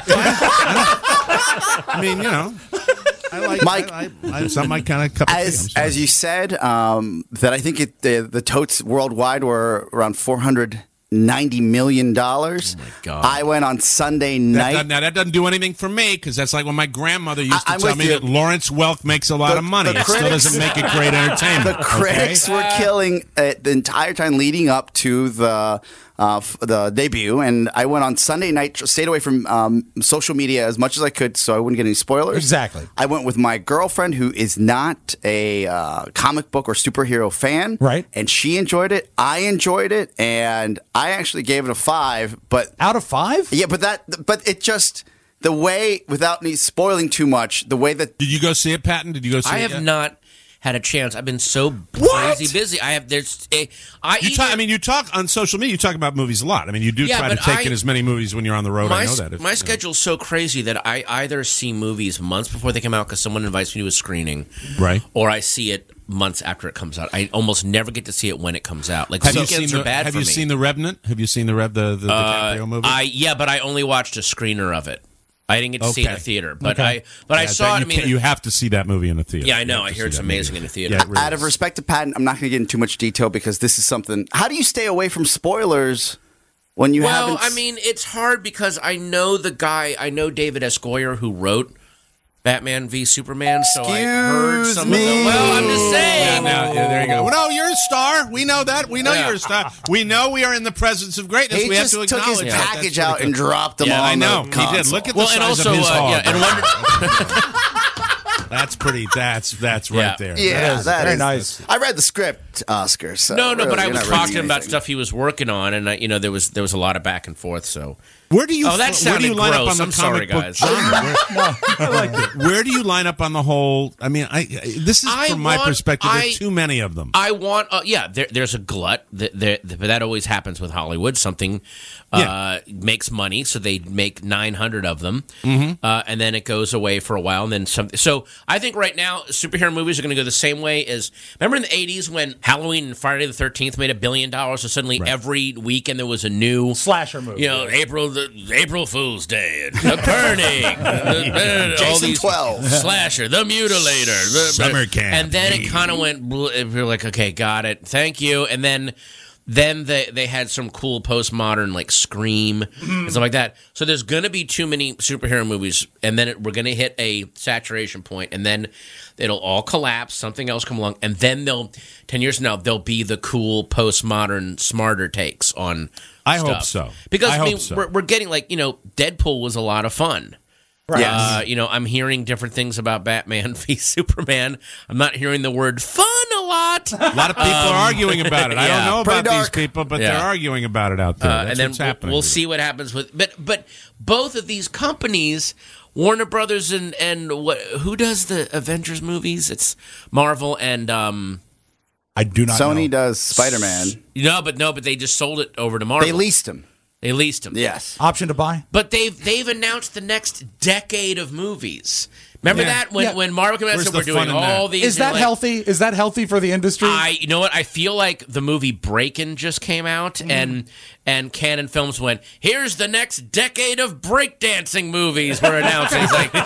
I mean, I like Mike, it's not my kind of cup of tea. as you said, that I think the totes worldwide were around $490 million. Oh my God. I went on Sunday night. Now that doesn't do anything for me because that's like when my grandmother used to I'm tell with me you. that Lawrence Welk makes a lot of money. It still doesn't make it great entertainment. The critics were killing it the entire time leading up to the debut, and I went on Sunday night, stayed away from social media as much as I could so I wouldn't get any spoilers. Exactly. I went with my girlfriend who is not a comic book or superhero fan. Right. And she enjoyed it. I enjoyed it, and I actually gave it a 5. But Out of 5? yeah, but it just the way, without me spoiling too much, the way that Did you go see it, Patton? Did you go see it? I have yet? not had a chance. I've been so crazy busy. I have. You talk on social media. You talk about movies a lot. I mean, you do try to take in as many movies when you're on the road. I know that. My schedule's so crazy that I either see movies months before they come out because someone invites me to a screening, right? Or I see it months after it comes out. I almost never get to see it when it comes out. Like, weekends are bad for me. Have you seen The Revenant? Have you seen the DiCaprio movie? Yeah, but I only watched a screener of it. I didn't get to see it in the theater, but I saw it. You have to see that movie in the theater. Yeah, I know. I hear it's amazing in the theater. Yeah, really out of respect to Patton, I'm not going to get into too much detail because this is something. How do you stay away from spoilers when you haven't? Well, I mean, it's hard because I know the guy. I know David S. Goyer, who wrote Batman v Superman, so I heard some of the. Well, I'm just saying. Yeah, there you go. Well, no, you're a star. We know that. We know you're a star. We know we are in the presence of greatness. He we just have to acknowledge took his package out and dropped them on I know. the console. He did. Look at the size of his hog. That's pretty. That's right there. Yeah, that very is nice. I read the script, Oscar. So no, really, but I was talking to him about stuff he was working on, and there was a lot of back and forth. So where do you? that sounded line gross. up on the I'm sorry, guys. I like it. Where do you line up on the whole? I mean, this is from my perspective. There are too many of them. I want. There's a glut. That always happens with Hollywood. Something makes money, so they make 900 of them, and then it goes away for a while, and then something. So I think right now superhero movies are going to go the same way as remember in the 80s when Halloween and Friday the 13th made $1 billion. So suddenly every weekend there was a new slasher movie. April Fool's Day, The Burning, all these 12 slasher, The Mutilator, Summer Camp, and then it kind of went. We're like, okay, got it, thank you, and then they had some cool postmodern like Scream and stuff like that. So there's going to be too many superhero movies, and then we're going to hit a saturation point, and then it'll all collapse. Something else come along, and then 10 years from now, there'll be the cool postmodern, smarter takes on. I hope so. Because we're getting Deadpool was a lot of fun. Right. Yes. I'm hearing different things about Batman v Superman. I'm not hearing the word fun a lot. A lot of people are arguing about it. I don't know about these people, but they're arguing about it out there. That's and then we'll see what happens with. But both of these companies, Warner Brothers and who does the Avengers movies? It's Marvel and. I do not. Sony does Spider-Man. But they just sold it over to Marvel. They leased him. Yes. Option to buy. But they've announced the next decade of movies. Remember that when Marvel came out and said we're doing all these. Is that healthy? Is that healthy for the industry? You know what? I feel like the movie Breakin' just came out and Canon Films went, here's the next decade of breakdancing movies we're announcing. It's like,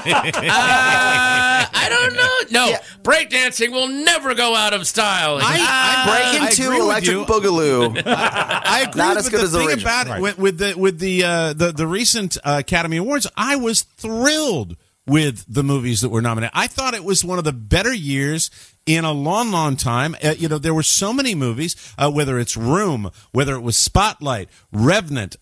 I don't know. No, breakdancing will never go out of style. Breakin' 2 Electric Boogaloo. I agree. Not as good as the thing original. about it, with the recent Academy Awards, I was thrilled with the movies that were nominated. I thought it was one of the better years in a long, long time. There were so many movies, whether it's Room, whether it was Spotlight, Revenant,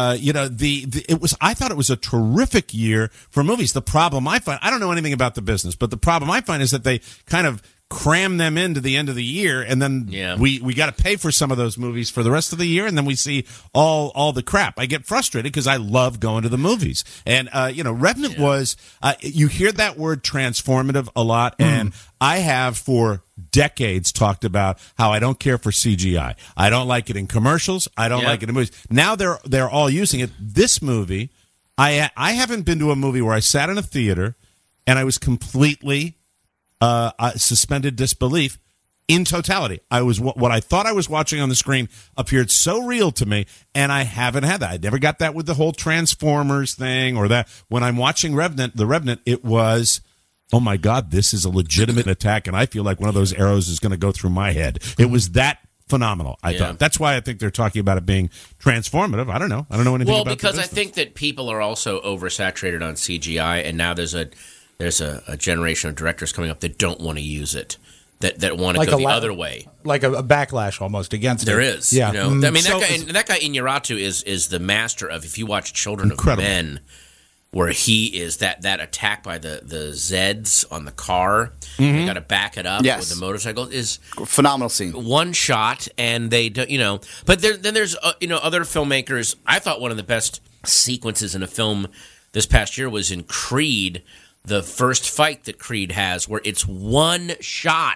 it was, I thought it was a terrific year for movies. The problem I find, I don't know anything about the business, but the problem I find is that they kind of cram them into the end of the year, and then we got to pay for some of those movies for the rest of the year, and then we see all the crap. I get frustrated because I love going to the movies. And Revenant was you hear that word transformative a lot, and I have for decades talked about how I don't care for CGI. I don't like it in commercials. I don't like it in movies. Now they're all using it. This movie, I haven't been to a movie where I sat in a theater and I was completely suspended disbelief in totality. I was what I thought I was watching on the screen appeared so real to me, and I haven't had that. I never got that with the whole Transformers thing or that. When I'm watching The Revenant, it was, oh my God, this is a legitimate attack, and I feel like one of those arrows is going to go through my head. It was that phenomenal. I thought that's why I think they're talking about it being transformative. I don't know anything about Well, because I think that people are also oversaturated on CGI, and now there's a generation of directors coming up that don't want to use it, that want to go the other way, like a backlash almost against there it. There is, I mean, that guy Iñárritu is the master of. If you watch Children of Men, where he is that attack by the Zeds on the car, they got to back it up with the motorcycle is phenomenal scene. One shot, and they do, But then there's other filmmakers. I thought one of the best sequences in a film this past year was in Creed. The first fight that Creed has, where it's one shot,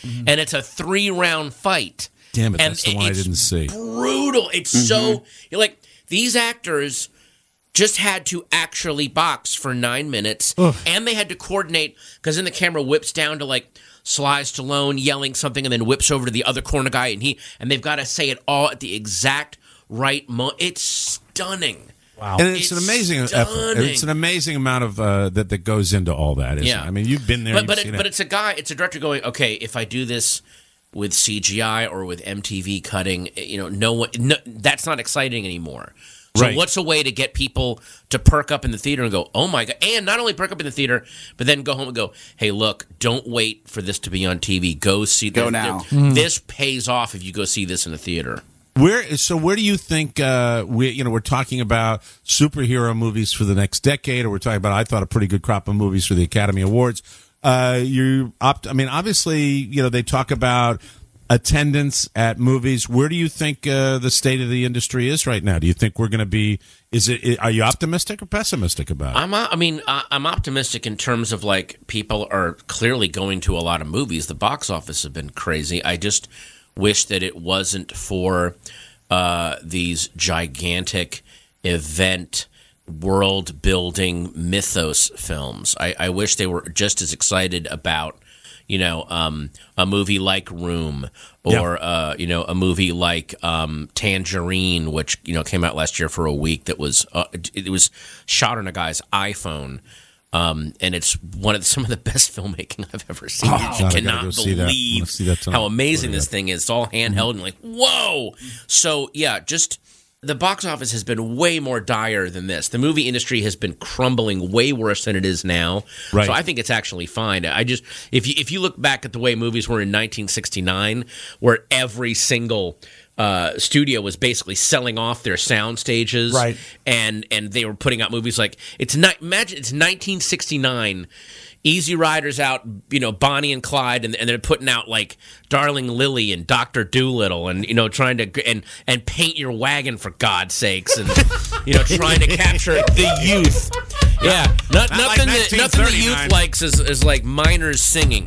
and it's a 3-round fight. Damn it, and that's the one I didn't see. Brutal. It's so you're like, these actors just had to actually box for 9 minutes, and they had to coordinate because then the camera whips down to like Sly Stallone yelling something, and then whips over to the other corner guy, and they've got to say it all at the exact right moment. It's stunning. Wow. And it's an amazing effort. It's an amazing amount of that goes into all that, isn't it? I mean, you've been there. But it's a director going, okay, if I do this with CGI or with MTV cutting, that's not exciting anymore. So what's a way to get people to perk up in the theater and go, oh my God, and not only perk up in the theater, but then go home and go, hey, look, don't wait for this to be on TV. Go see this. Go now. This pays off if you go see this in the theater. Where do you think we're talking about superhero movies for the next decade, or we're talking about, I thought, a pretty good crop of movies for the Academy Awards. Obviously, they talk about attendance at movies. Where do you think the state of the industry is right now? Do you think we're going to be? Are you optimistic or pessimistic about it? I'm optimistic in terms of like people are clearly going to a lot of movies. The box office has been crazy. I just wish that it wasn't for these gigantic event world-building mythos films. I wish they were just as excited about, a movie like Room or, a movie like Tangerine, which, came out last year for a week that was, it was shot on a guy's iPhone. And it's some of the best filmmaking I've ever seen. You cannot believe how amazing this thing is. It's all handheld and like, whoa! So, yeah, just the box office has been way more dire than this. The movie industry has been crumbling way worse than it is now. Right. So I think it's actually fine. If you look back at the way movies were in 1969, where every single studio was basically selling off their sound stages, right? And they were putting out movies like imagine it's 1969. Easy Rider's out, Bonnie and Clyde, and they're putting out like Darling Lily and Dr. Dolittle, and trying to and Paint Your Wagon, for God's sakes, and trying to capture the youth. Yeah, nothing the youth likes is like minors singing.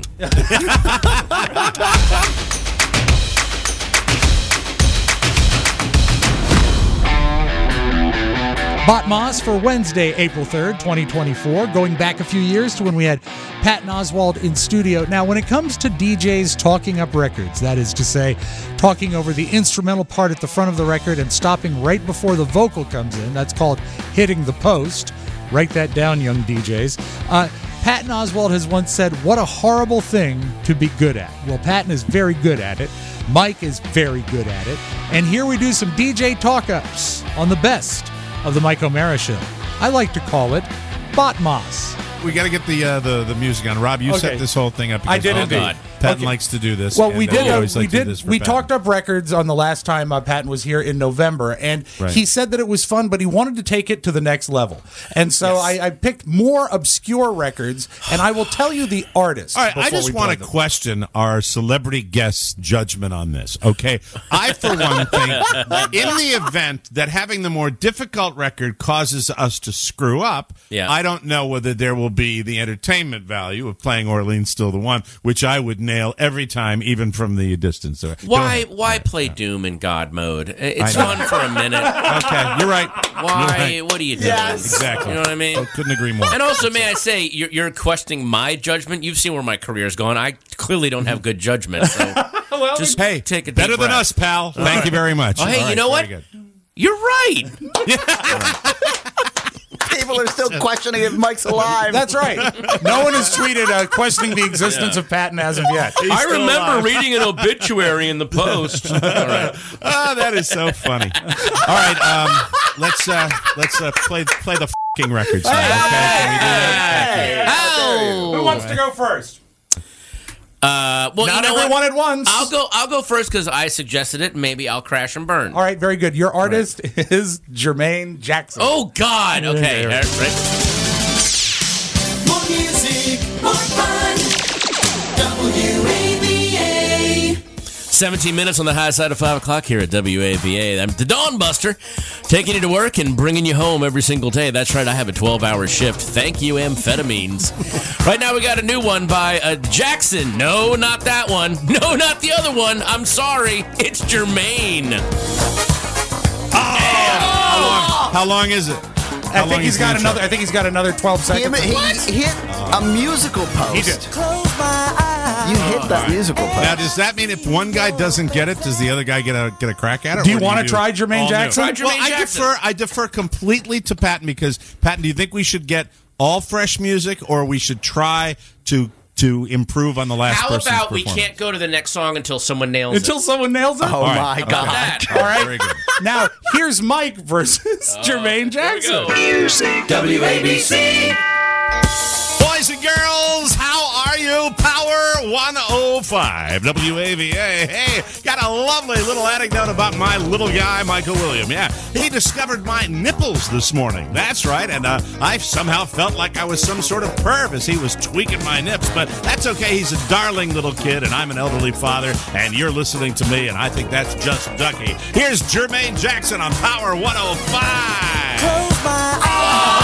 Bot Moss for Wednesday, April 3rd, 2024, going back a few years to when we had Patton Oswalt in studio. Now, when it comes to DJs talking up records, that is to say, talking over the instrumental part at the front of the record and stopping right before the vocal comes in, that's called hitting the post. Write that down, young DJs. Patton Oswalt has once said, what a horrible thing to be good at. Well, Patton is very good at it. Mike is very good at it. And here we do some DJ talk-ups on the best of the Mike O'Mara Show. I like to call it Bot Moss. We got to get the music on. Rob, you set this whole thing up. I did indeed. Patton likes to do this. Well, we talked up records on the last time Patton was here in November, and he said that it was fun, but he wanted to take it to the next level. And so I picked more obscure records, and I will tell you the artist. All right, I just want to question our celebrity guest's judgment on this, okay? I, for one, think in the event that having the more difficult record causes us to screw up, I don't know whether there will be the entertainment value of playing Orleans Still the One, which I would nail every time, even from the distance. Why play Doom in God mode? It's fun for a minute. Okay, you're right. Why? What are you doing? Yes. Exactly. You know what I mean? I couldn't agree more. And also, may I say, you're questioning my judgment. You've seen where my career's gone. I clearly don't have good judgment. So well, just take a deep better breath. Than us, pal. Thank you very much. Oh, hey, you know what? You're right. People are still questioning if Mike's alive. That's right. No one has tweeted questioning the existence of Patton as of yet. I remember reading an obituary in the Post. All right. Oh, that is so funny. All right, let's play the f***ing records now. Okay, can we do that? Who wants to go first? Well, not everyone at once. I'll go first because I suggested it. Maybe I'll crash and burn. All right, very good. Your artist is Jermaine Jackson. Oh God. Okay. More music, more fun. WAVA. 17 minutes on the high side of 5 o'clock here at WAVA. I'm the Dawn Buster, taking you to work and bringing you home every single day. That's right, I have a 12-hour shift. Thank you, amphetamines. Right now we got a new one by Jackson. No, not that one. No, not the other one. I'm sorry. It's Jermaine. How long is it? I think he's got another 12 seconds. He hit a musical post. He did. You hit that musical post. Now, does that mean if one guy doesn't get it, does the other guy get a crack at it? Do you want to try Jermaine Jackson? I defer completely to Patton because, Patton, do you think we should get all fresh music or we should try to improve on the last person's How about we performance? can't go to the next song until someone nails it? Until someone nails it? Oh, my God. All right. Very good. Now, here's Mike versus Jermaine Jackson. WABC. Boys and girls, how are you? Power 105 WAVA. Hey, got a lovely little anecdote about my little guy, Michael William. Yeah, he discovered my nipples this morning. That's right, and I somehow felt like I was some sort of perv as he was tweaking my nips, but that's okay. He's a darling little kid, and I'm an elderly father, and you're listening to me, and I think that's just ducky. Here's Jermaine Jackson on Power 105. Close my eyes.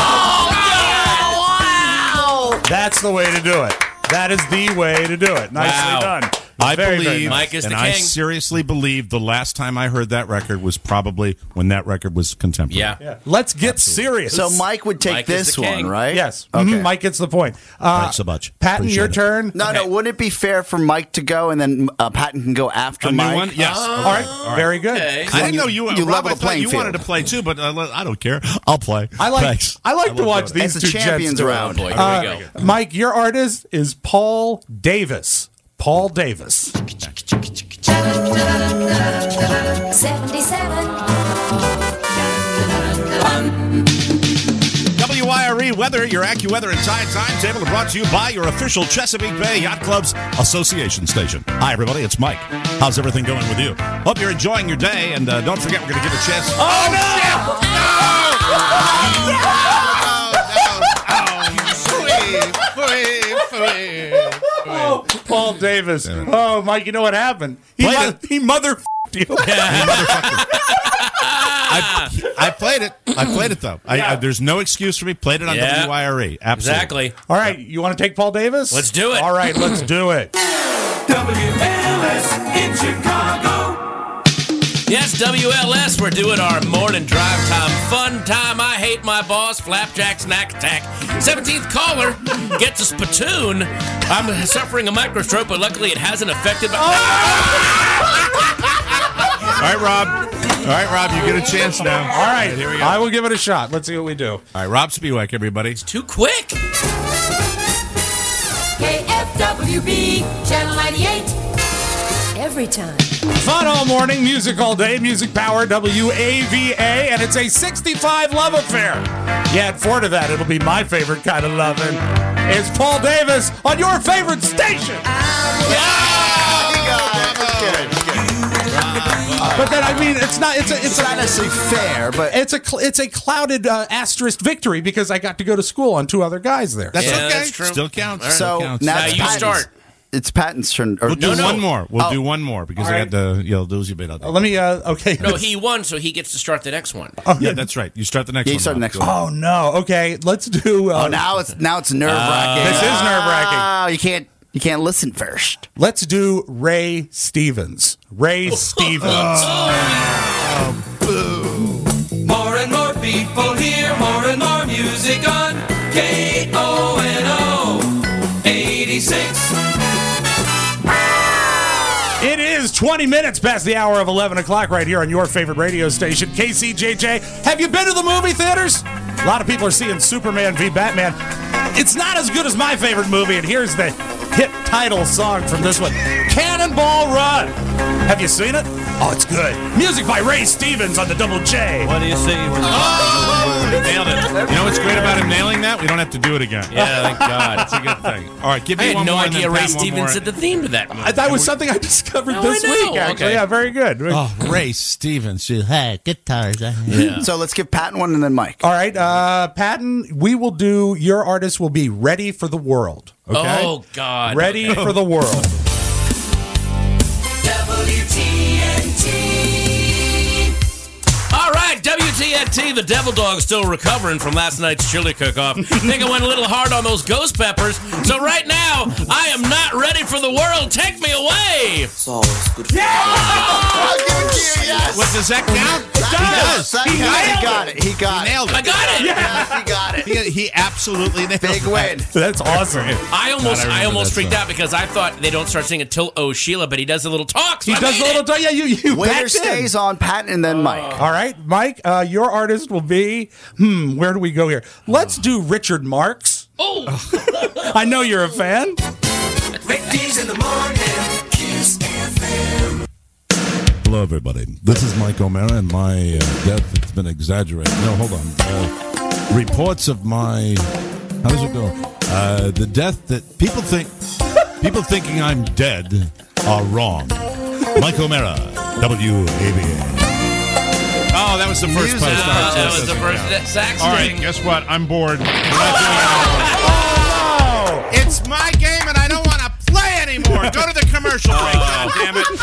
That's the way to do it. That is the way to do it. Nicely done. I very believe, nice. Mike is the and I king. seriously believe the last time I heard that record was probably when that record was contemporary. Yeah. Let's get serious. So Mike would take Mike is this the king. one, right? Yes. Okay. Mike gets the point. Thanks so much. Patton, Appreciate your it. turn. No, wouldn't it be fair for Mike to go and then Patton can go after A Mike? new one? Yes. All right. Very good. Okay. I didn't know you You Rob, level I the thought playing you wanted to field. play too, but I don't care. I'll play. I like Thanks. to watch these It's a two champions gents round. Boy, here we go. Mike, your artist is Paul Davis. Paul Davis. 77. WIRE Weather, your AccuWeather and Tide Timetable are brought to you by your official Chesapeake Bay Yacht Club's Association Station. Hi, everybody. It's Mike. How's everything going with you? Hope you're enjoying your day, and don't forget, we're going to give a chance. Oh, Paul Davis. Oh, Mike, you know what happened? He motherfucked you. I played it. I played it, though. There's no excuse for me. Played it on Yeah. WIRE. Absolutely. Exactly. All right, you want to take Paul Davis? Let's do it. All right, let's do it. WLS in Chicago. Yes, WLS, we're doing our morning drive time, fun time. I hate my boss, Flapjack Snack Attack. 17th caller gets a spittoon. I'm suffering a microstroke, but luckily it hasn't affected my... All right, Rob. You get a chance now. All right, here we go. I will give it a shot. Let's see what we do. All right, Rob Spiewak, everybody. Too quick. KFWB, Channel 98. Every time. Fun all morning, music all day, music power, WAVA, and it's a 65 love affair. You add 4 to that, it'll be my favorite kind of loving. It's Paul Davis on your favorite station. But then, I mean, it's not necessarily fair, but it's a clouded asterisk victory because I got to go to school on 2 other guys there. That's Yeah, okay. that's true. Still counts. so Still counts. now Now it's you Patton's- start. It's Patton's turn. We'll do No. one more. We'll do one more because I got the those you made out. Let me, okay. No, he won, so he gets to start the next one. Yeah, that's right. You start the next Yeah, one. you start the Rob. next Go one. ahead. Oh, no. Okay, let's do... Now it's nerve wracking. This is nerve-wracking. Oh, you can't listen first. Let's do Ray Stevens. Ray Stevens. More and more people hear more and more music on KONO 86. It is 20 minutes past the hour of 11 o'clock right here on your favorite radio station, KCJJ. Have you been to the movie theaters? A lot of people are seeing Superman v. Batman. It's not as good as my favorite movie, and here's the hit title song from this one, Cannonball Run. Have you seen it? Oh, it's good. Music by Ray Stevens on the Double J. What do you see? Nailed it. You know what's great about him nailing that? We don't have to do it again. Yeah, thank God. That's a good thing. All right, give me I had one no more. and idea then Ray Pat, one Stevens more. said the theme to that movie. That was something I discovered Oh, this I know. week, actually. Okay. Yeah, very good. Oh, Ray Stevens. Hey, guitars. Yeah. So let's give Patton one and then Mike. All right, Patton, we will do, your artist will be Ready for the World. Okay? Oh, God. Ready Okay. for the World. Devil All right, WTNT, the Devil Dog's still recovering from last night's chili cook-off. Think I went a little hard on those ghost peppers. So right now, I am not ready for the world. Take me away. It's always good for I'll give it to you, yes. What, does that count? He got it. He got it. I got it. Yes, he got it. He absolutely nailed it. Big win. That's awesome. I almost freaked out because I thought they don't start singing till Oh Sheila, but he does a little talk. So He does a little talk. Yeah, you Winner stays on Pat and then Mike. All right, Mike, your artist will be, where do we go here? Let's do Richard Marx. Oh. I know you're a fan. Weekdays in the morning, Kiss FM. Hello, everybody. This is Mike O'Mara, and my death has been exaggerated. No, hold on. Reports of my... How does it go? The death that people thinking I'm dead are wrong. Mike O'Mara, WABA. Oh, that was the first post. That was the first sax. All right, guess what? I'm bored. It's my game, and I don't want to play anymore. Go to the commercial break, God damn it.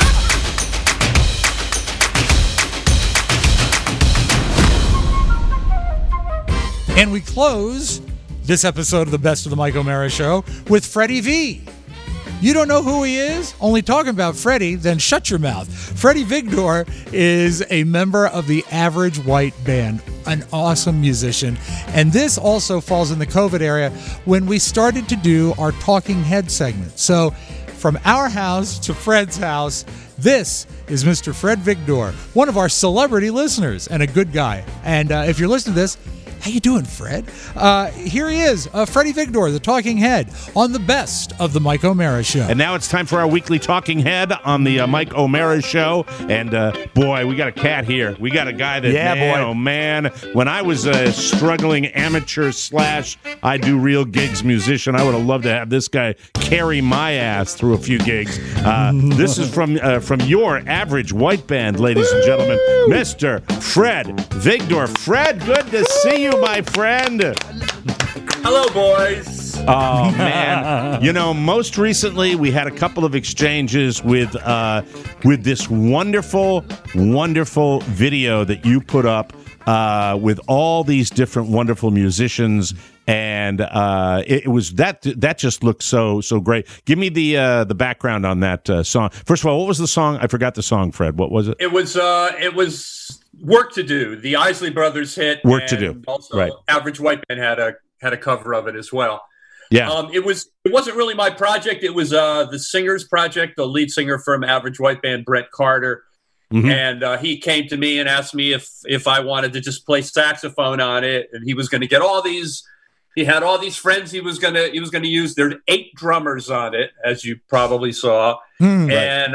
And we close this episode of the Best of the Mike O'Mara Show with Freddie V. You don't know who he is? Only talking about Freddie, then shut your mouth. Freddie Vigdor is a member of the Average White Band, an awesome musician. And this also falls in the COVID area when we started to do our Talking Head segment. So from our house to Fred's house, this is Mr. Fred Vigdor, one of our celebrity listeners and a good guy. And if you're listening to this, how you doing, Fred? Here he is, Freddie Vigdor, the Talking Head, on the Best of the Mike O'Mara Show. And now it's time for our weekly Talking Head on the Mike O'Mara Show. And boy, we got a cat here. We got a guy that, oh man, when I was a struggling amateur / I do real gigs musician, I would have loved to have this guy carry my ass through a few gigs. This is from your Average White Band, ladies and gentlemen, Mr. Fred Vigdor. Fred, good to see you, my friend. Hello, boys. Oh, man. You know, most recently we had a couple of exchanges with this wonderful, wonderful video that you put up with all these different wonderful musicians. And it was that just looked so great. Give me the background on that song. First of all, what was the song? I forgot the song, Fred. What was it? It was Work to Do, the Isley Brothers hit. Work to Do. Also, right. Average White Band had a cover of it as well. Yeah. It wasn't really my project. It was the singer's project, the lead singer from Average White Band, Brett Carter. Mm-hmm. And he came to me and asked me if I wanted to just play saxophone on it. And he was going to get all these. He had all these friends he was gonna use. There are 8 drummers on it, as you probably saw. And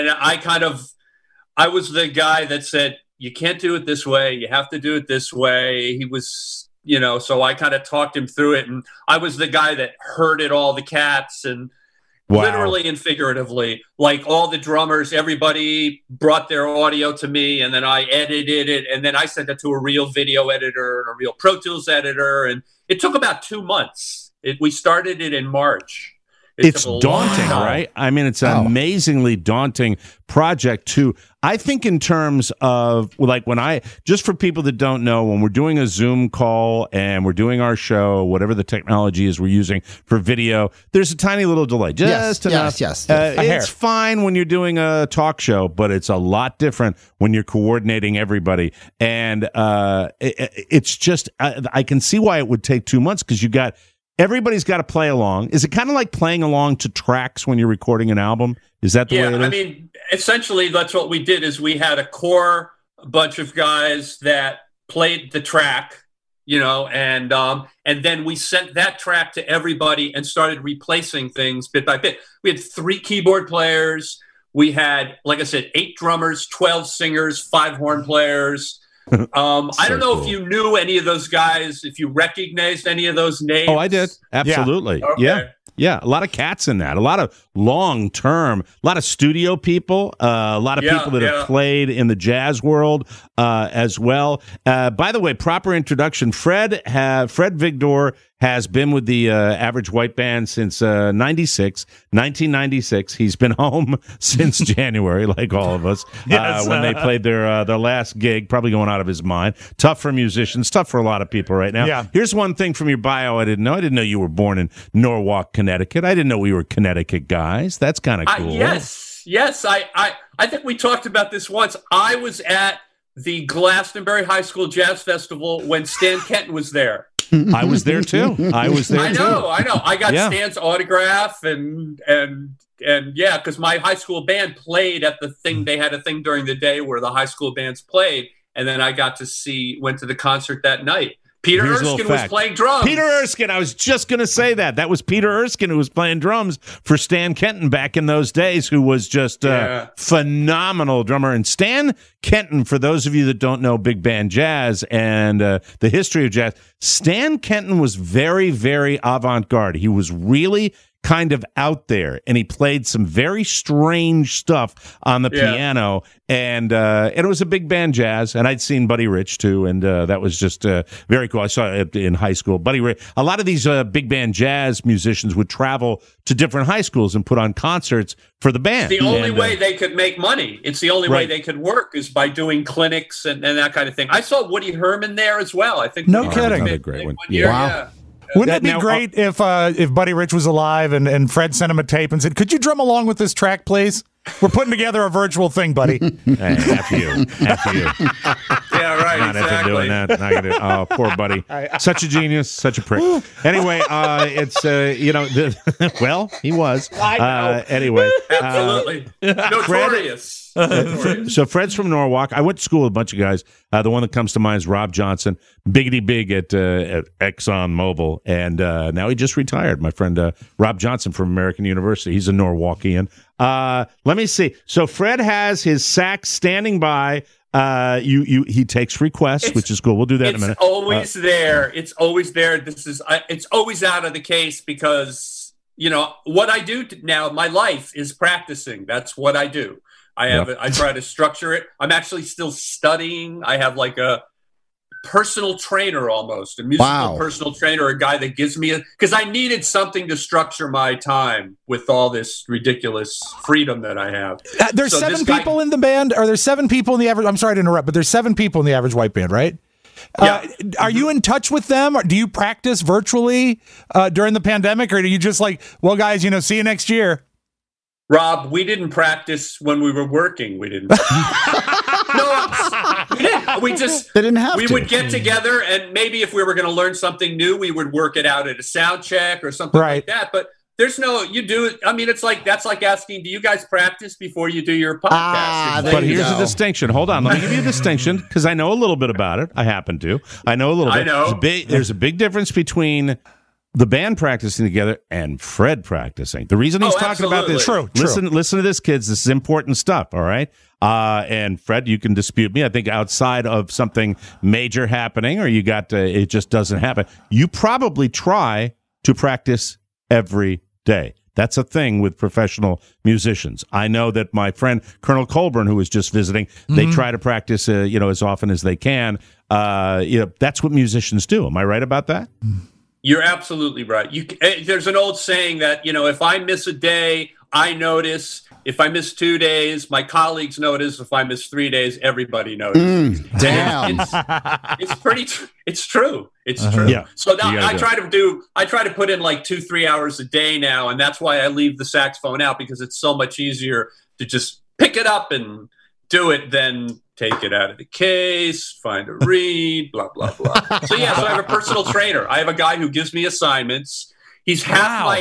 I was the guy that said, you can't do it this way. You have to do it this way. He was, so I kind of talked him through it. And I was the guy that herded all the cats and literally and figuratively, like all the drummers, everybody brought their audio to me and then I edited it. And then I sent it to a real video editor and a real Pro Tools editor. And it took about 2 months. We started it in March. It's daunting, right? I mean, it's an amazingly daunting project too. I think in terms of like just for people that don't know, when we're doing a Zoom call and we're doing our show, whatever the technology is we're using for video, there's a tiny little delay. Just enough. Yes. It's fine when you're doing a talk show, but it's a lot different when you're coordinating everybody. And it's just, I can see why it would take 2 months because everybody's got to play along. Is it kind of like playing along to tracks when you're recording an album? Is that the way it is? I mean, essentially, that's what we did is we had a core bunch of guys that played the track, and then we sent that track to everybody and started replacing things bit by bit. We had 3 keyboard players. We had, like I said, 8 drummers, 12 singers, 5 horn players. I don't know if you knew any of those guys, if you recognized any of those names. Oh, I did. Absolutely. Yeah. Okay. Yeah. A lot of cats in that. A lot of long-term, a lot of studio people, a lot of people that have played in the jazz world as well. By the way, proper introduction. Fred Vigdor has been with the Average White Band since 1996. He's been home since January, like all of us, when they played their last gig, probably going out of his mind. Tough for musicians, tough for a lot of people right now. Yeah. Here's one thing from your bio I didn't know. I didn't know you were born in Norwalk, Connecticut. I didn't know we were Connecticut guys. That's kind of cool. Yes. I think we talked about this once. I was at the Glastonbury High School Jazz Festival when Stan Kenton was there. I was there too. I know. I got Stan's autograph and yeah, because my high school band played at the thing. They had a thing during the day where the high school bands played, and then I went to the concert that night. Peter Erskine was playing drums. Peter Erskine, I was just going to say that. That was Peter Erskine who was playing drums for Stan Kenton back in those days, who was just a phenomenal drummer. And Stan Kenton, for those of you that don't know big band jazz and the history of jazz, Stan Kenton was very, very avant-garde. He was really kind of out there, and he played some very strange stuff on the piano, and it was a big band jazz. And I'd seen Buddy Rich too, and that was just very cool. I saw it in high school. Buddy Rich. A lot of these big band jazz musicians would travel to different high schools and put on concerts for the band. It's the only way they could make money. It's the only way they could work is by doing clinics and that kind of thing. I saw Woody Herman there as well. I think no kidding. Another great one. Yeah. Wouldn't it be great if Buddy Rich was alive and Fred sent him a tape and said, "Could you drum along with this track, please? We're putting together a virtual thing, buddy." Hey, after you. Yeah, right. Not exactly. doing that. Not gonna, oh, poor Buddy. Such a genius, such a prick. Anyway, it's well, he was. I know. Anyway, absolutely notorious. So Fred's from Norwalk. I went to school with a bunch of guys. The one that comes to mind is Rob Johnson, biggity big at Exxon Mobil, and now he just retired. My friend Rob Johnson from American University. He's a Norwalkian. Let me see. So Fred has his sax standing by. He takes requests, which is cool. We'll do that in a minute. It's always there. It's always there. It's always out of the case because what I do now. My life is practicing. That's what I do. I try to structure it. I'm actually still studying. I have like a personal trainer, almost a musical personal trainer, a guy that gives me because I needed something to structure my time with all this ridiculous freedom that I have. There's 7 people in the band. Are there 7 people in the average? I'm sorry to interrupt, but there's 7 people in the Average White Band, right? Yeah. Are you in touch with them? Or do you practice virtually during the pandemic, or do you just like, well, guys, see you next year? Rob, we didn't practice when we were working. We didn't. No, we didn't. They didn't have to. We would get together, and maybe if we were going to learn something new, we would work it out at a sound check or something like that. But there's no, you do it. I mean, that's like asking, do you guys practice before you do your podcast? But here's a distinction. Hold on. Let me give you a distinction because I know a little bit about it. I happen to. I know a little bit. I know. There's a big difference between the band practicing together and Fred practicing. The reason he's talking about this, true. Listen to this, kids. This is important stuff. All right. And Fred, you can dispute me. I think outside of something major happening, or you got it just doesn't happen. You probably try to practice every day. That's a thing with professional musicians. I know that my friend Colonel Colburn, who was just visiting, they try to practice, as often as they can. That's what musicians do. Am I right about that? You're absolutely right. There's an old saying that, if I miss a day, I notice. If I miss 2 days, my colleagues notice. If I miss 3 days, everybody notices. Damn. It's true. It's true. Yeah. So now I try to put in like 2-3 hours a day now. And that's why I leave the saxophone out, because it's so much easier to just pick it up and do it than take it out of the case, find a read, blah, blah, blah. So I have a personal trainer. I have a guy who gives me assignments. He's half my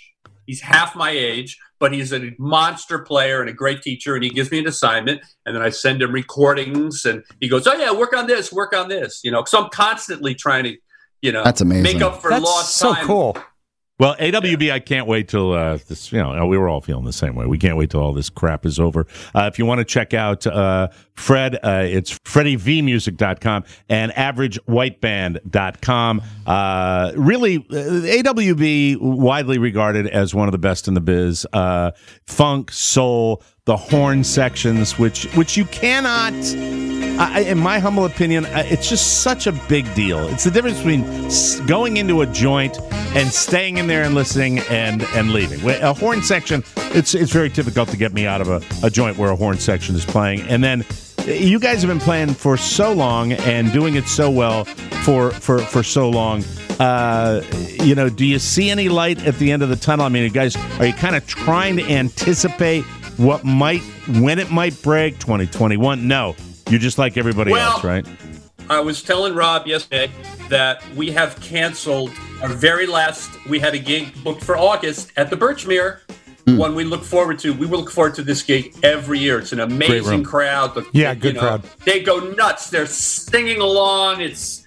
age, but he's a monster player and a great teacher, and he gives me an assignment, and then I send him recordings, and he goes, "Oh yeah, work on this." So I'm constantly trying to, that's amazing. make up for lost time. So cool. Well, AWB, I can't wait till this. We were all feeling the same way. We can't wait till all this crap is over. If you want to check out Fred. It's FreddieVmusic.com and AverageWhiteBand.com. Really, AWB widely regarded as one of the best in the biz. Funk, soul, the horn sections, which you cannot. In my humble opinion, it's just such a big deal. It's the difference between going into a joint and staying in there and listening and leaving. A horn section, it's very difficult to get me out of a joint where a horn section is playing. And then you guys have been playing for so long and doing it so well for so long. Do you see any light at the end of the tunnel? I mean, are you kind of trying to anticipate when it might break? 2021? No. You're just like everybody else, right? I was telling Rob yesterday that we have canceled our very last. We had a gig booked for August at the Birchmere. One we look forward to. We will look forward to this gig every year. It's an amazing crowd. Good crowd. They go nuts. They're singing along. It's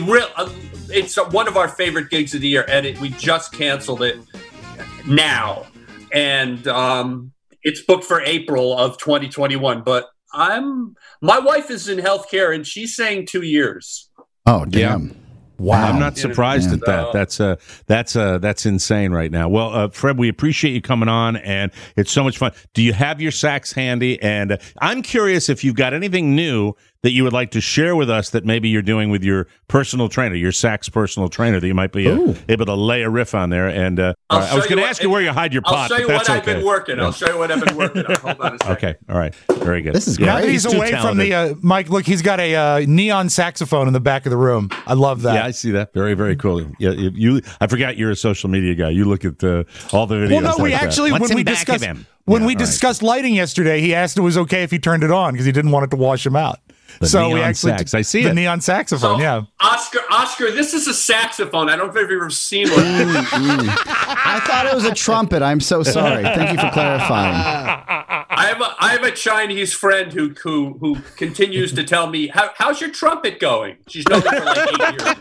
one of our favorite gigs of the year, and we just canceled it now, and it's booked for April of 2021. But my wife is in healthcare, and she's saying 2 years. Oh, damn. Yeah. Wow. I'm not surprised at that. That's insane right now. Well, Fred, we appreciate you coming on, and it's so much fun. Do you have your sax handy? And I'm curious if you've got anything new that you would like to share with us that maybe you're doing with your personal trainer, your sax personal trainer, that you might be able to lay a riff on there. And I was going to ask you where you hide your pot. I'll show you what I've been working. I'll show you what I've been working on. Hold on a second. Okay. All right. Very good. This is great. Now that he's away from the Mike, look, he's got a neon saxophone in the back of the room. I love that. Yeah, I see that. Very, very cool. Yeah, I forgot you're a social media guy. You look at all the videos. Well, no, we actually, when we discussed lighting yesterday, he asked if it was okay if he turned it on because he didn't want it to wash him out. So we actually I see the neon saxophone. Oscar, this is a saxophone. I don't know if you've ever seen one. I thought it was a trumpet. I'm so sorry. Thank you for clarifying. I have a Chinese friend who continues to tell me, how's your trumpet going? She's known me for like 8 years.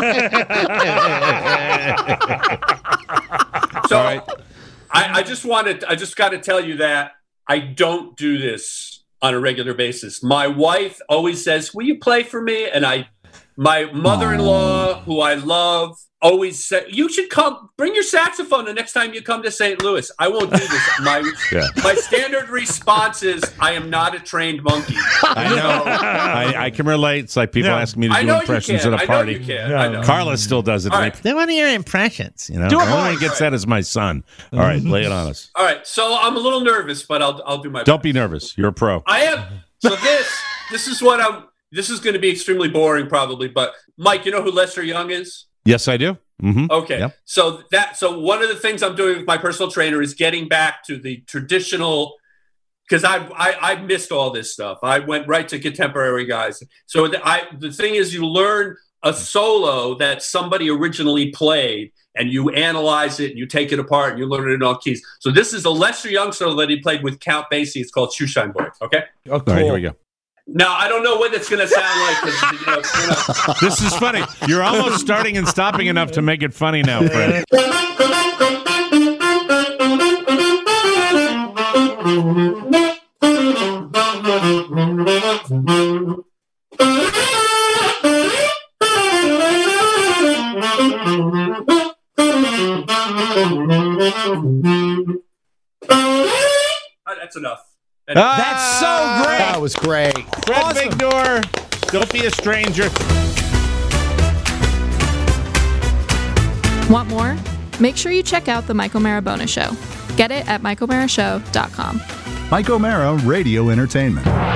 So all right. I just got to tell you that I don't do this on a regular basis. My wife always says, will you play for me? And my mother-in-law, who I love, always said, you should come, bring your saxophone the next time you come to St. Louis. I won't do this. My standard response is, I am not a trained monkey. I know. I can relate. It's like people ask me to do impressions at a party. I know. Carla still does it. Right. They want to hear impressions. The only one who gets that is my son. All right, lay it on us. All right, so I'm a little nervous, but I'll do my best. Don't be nervous. You're a pro. I am. So this is going to be extremely boring probably, but Mike, you know who Lester Young is? Yes, I do. Mm-hmm. Okay. Yep. So one of the things I'm doing with my personal trainer is getting back to the traditional, because I missed all this stuff. I went right to contemporary guys. So the thing is, you learn a solo that somebody originally played, and you analyze it, and you take it apart, and you learn it in all keys. So this is a Lester Young solo that he played with Count Basie. It's called Shoeshine Boy. Okay. Oh, cool. All right, here we go. Now, I don't know what it's going to sound like. This is funny. You're almost starting and stopping enough to make it funny now, Fred. That's enough. That's so great. That was great. Fred Big Door, don't be a stranger. Want more? Make sure you check out The Mike O'Mara Bonus Show. Get it at MikeO'MaraShow.com. Mike O'Mara Radio Entertainment.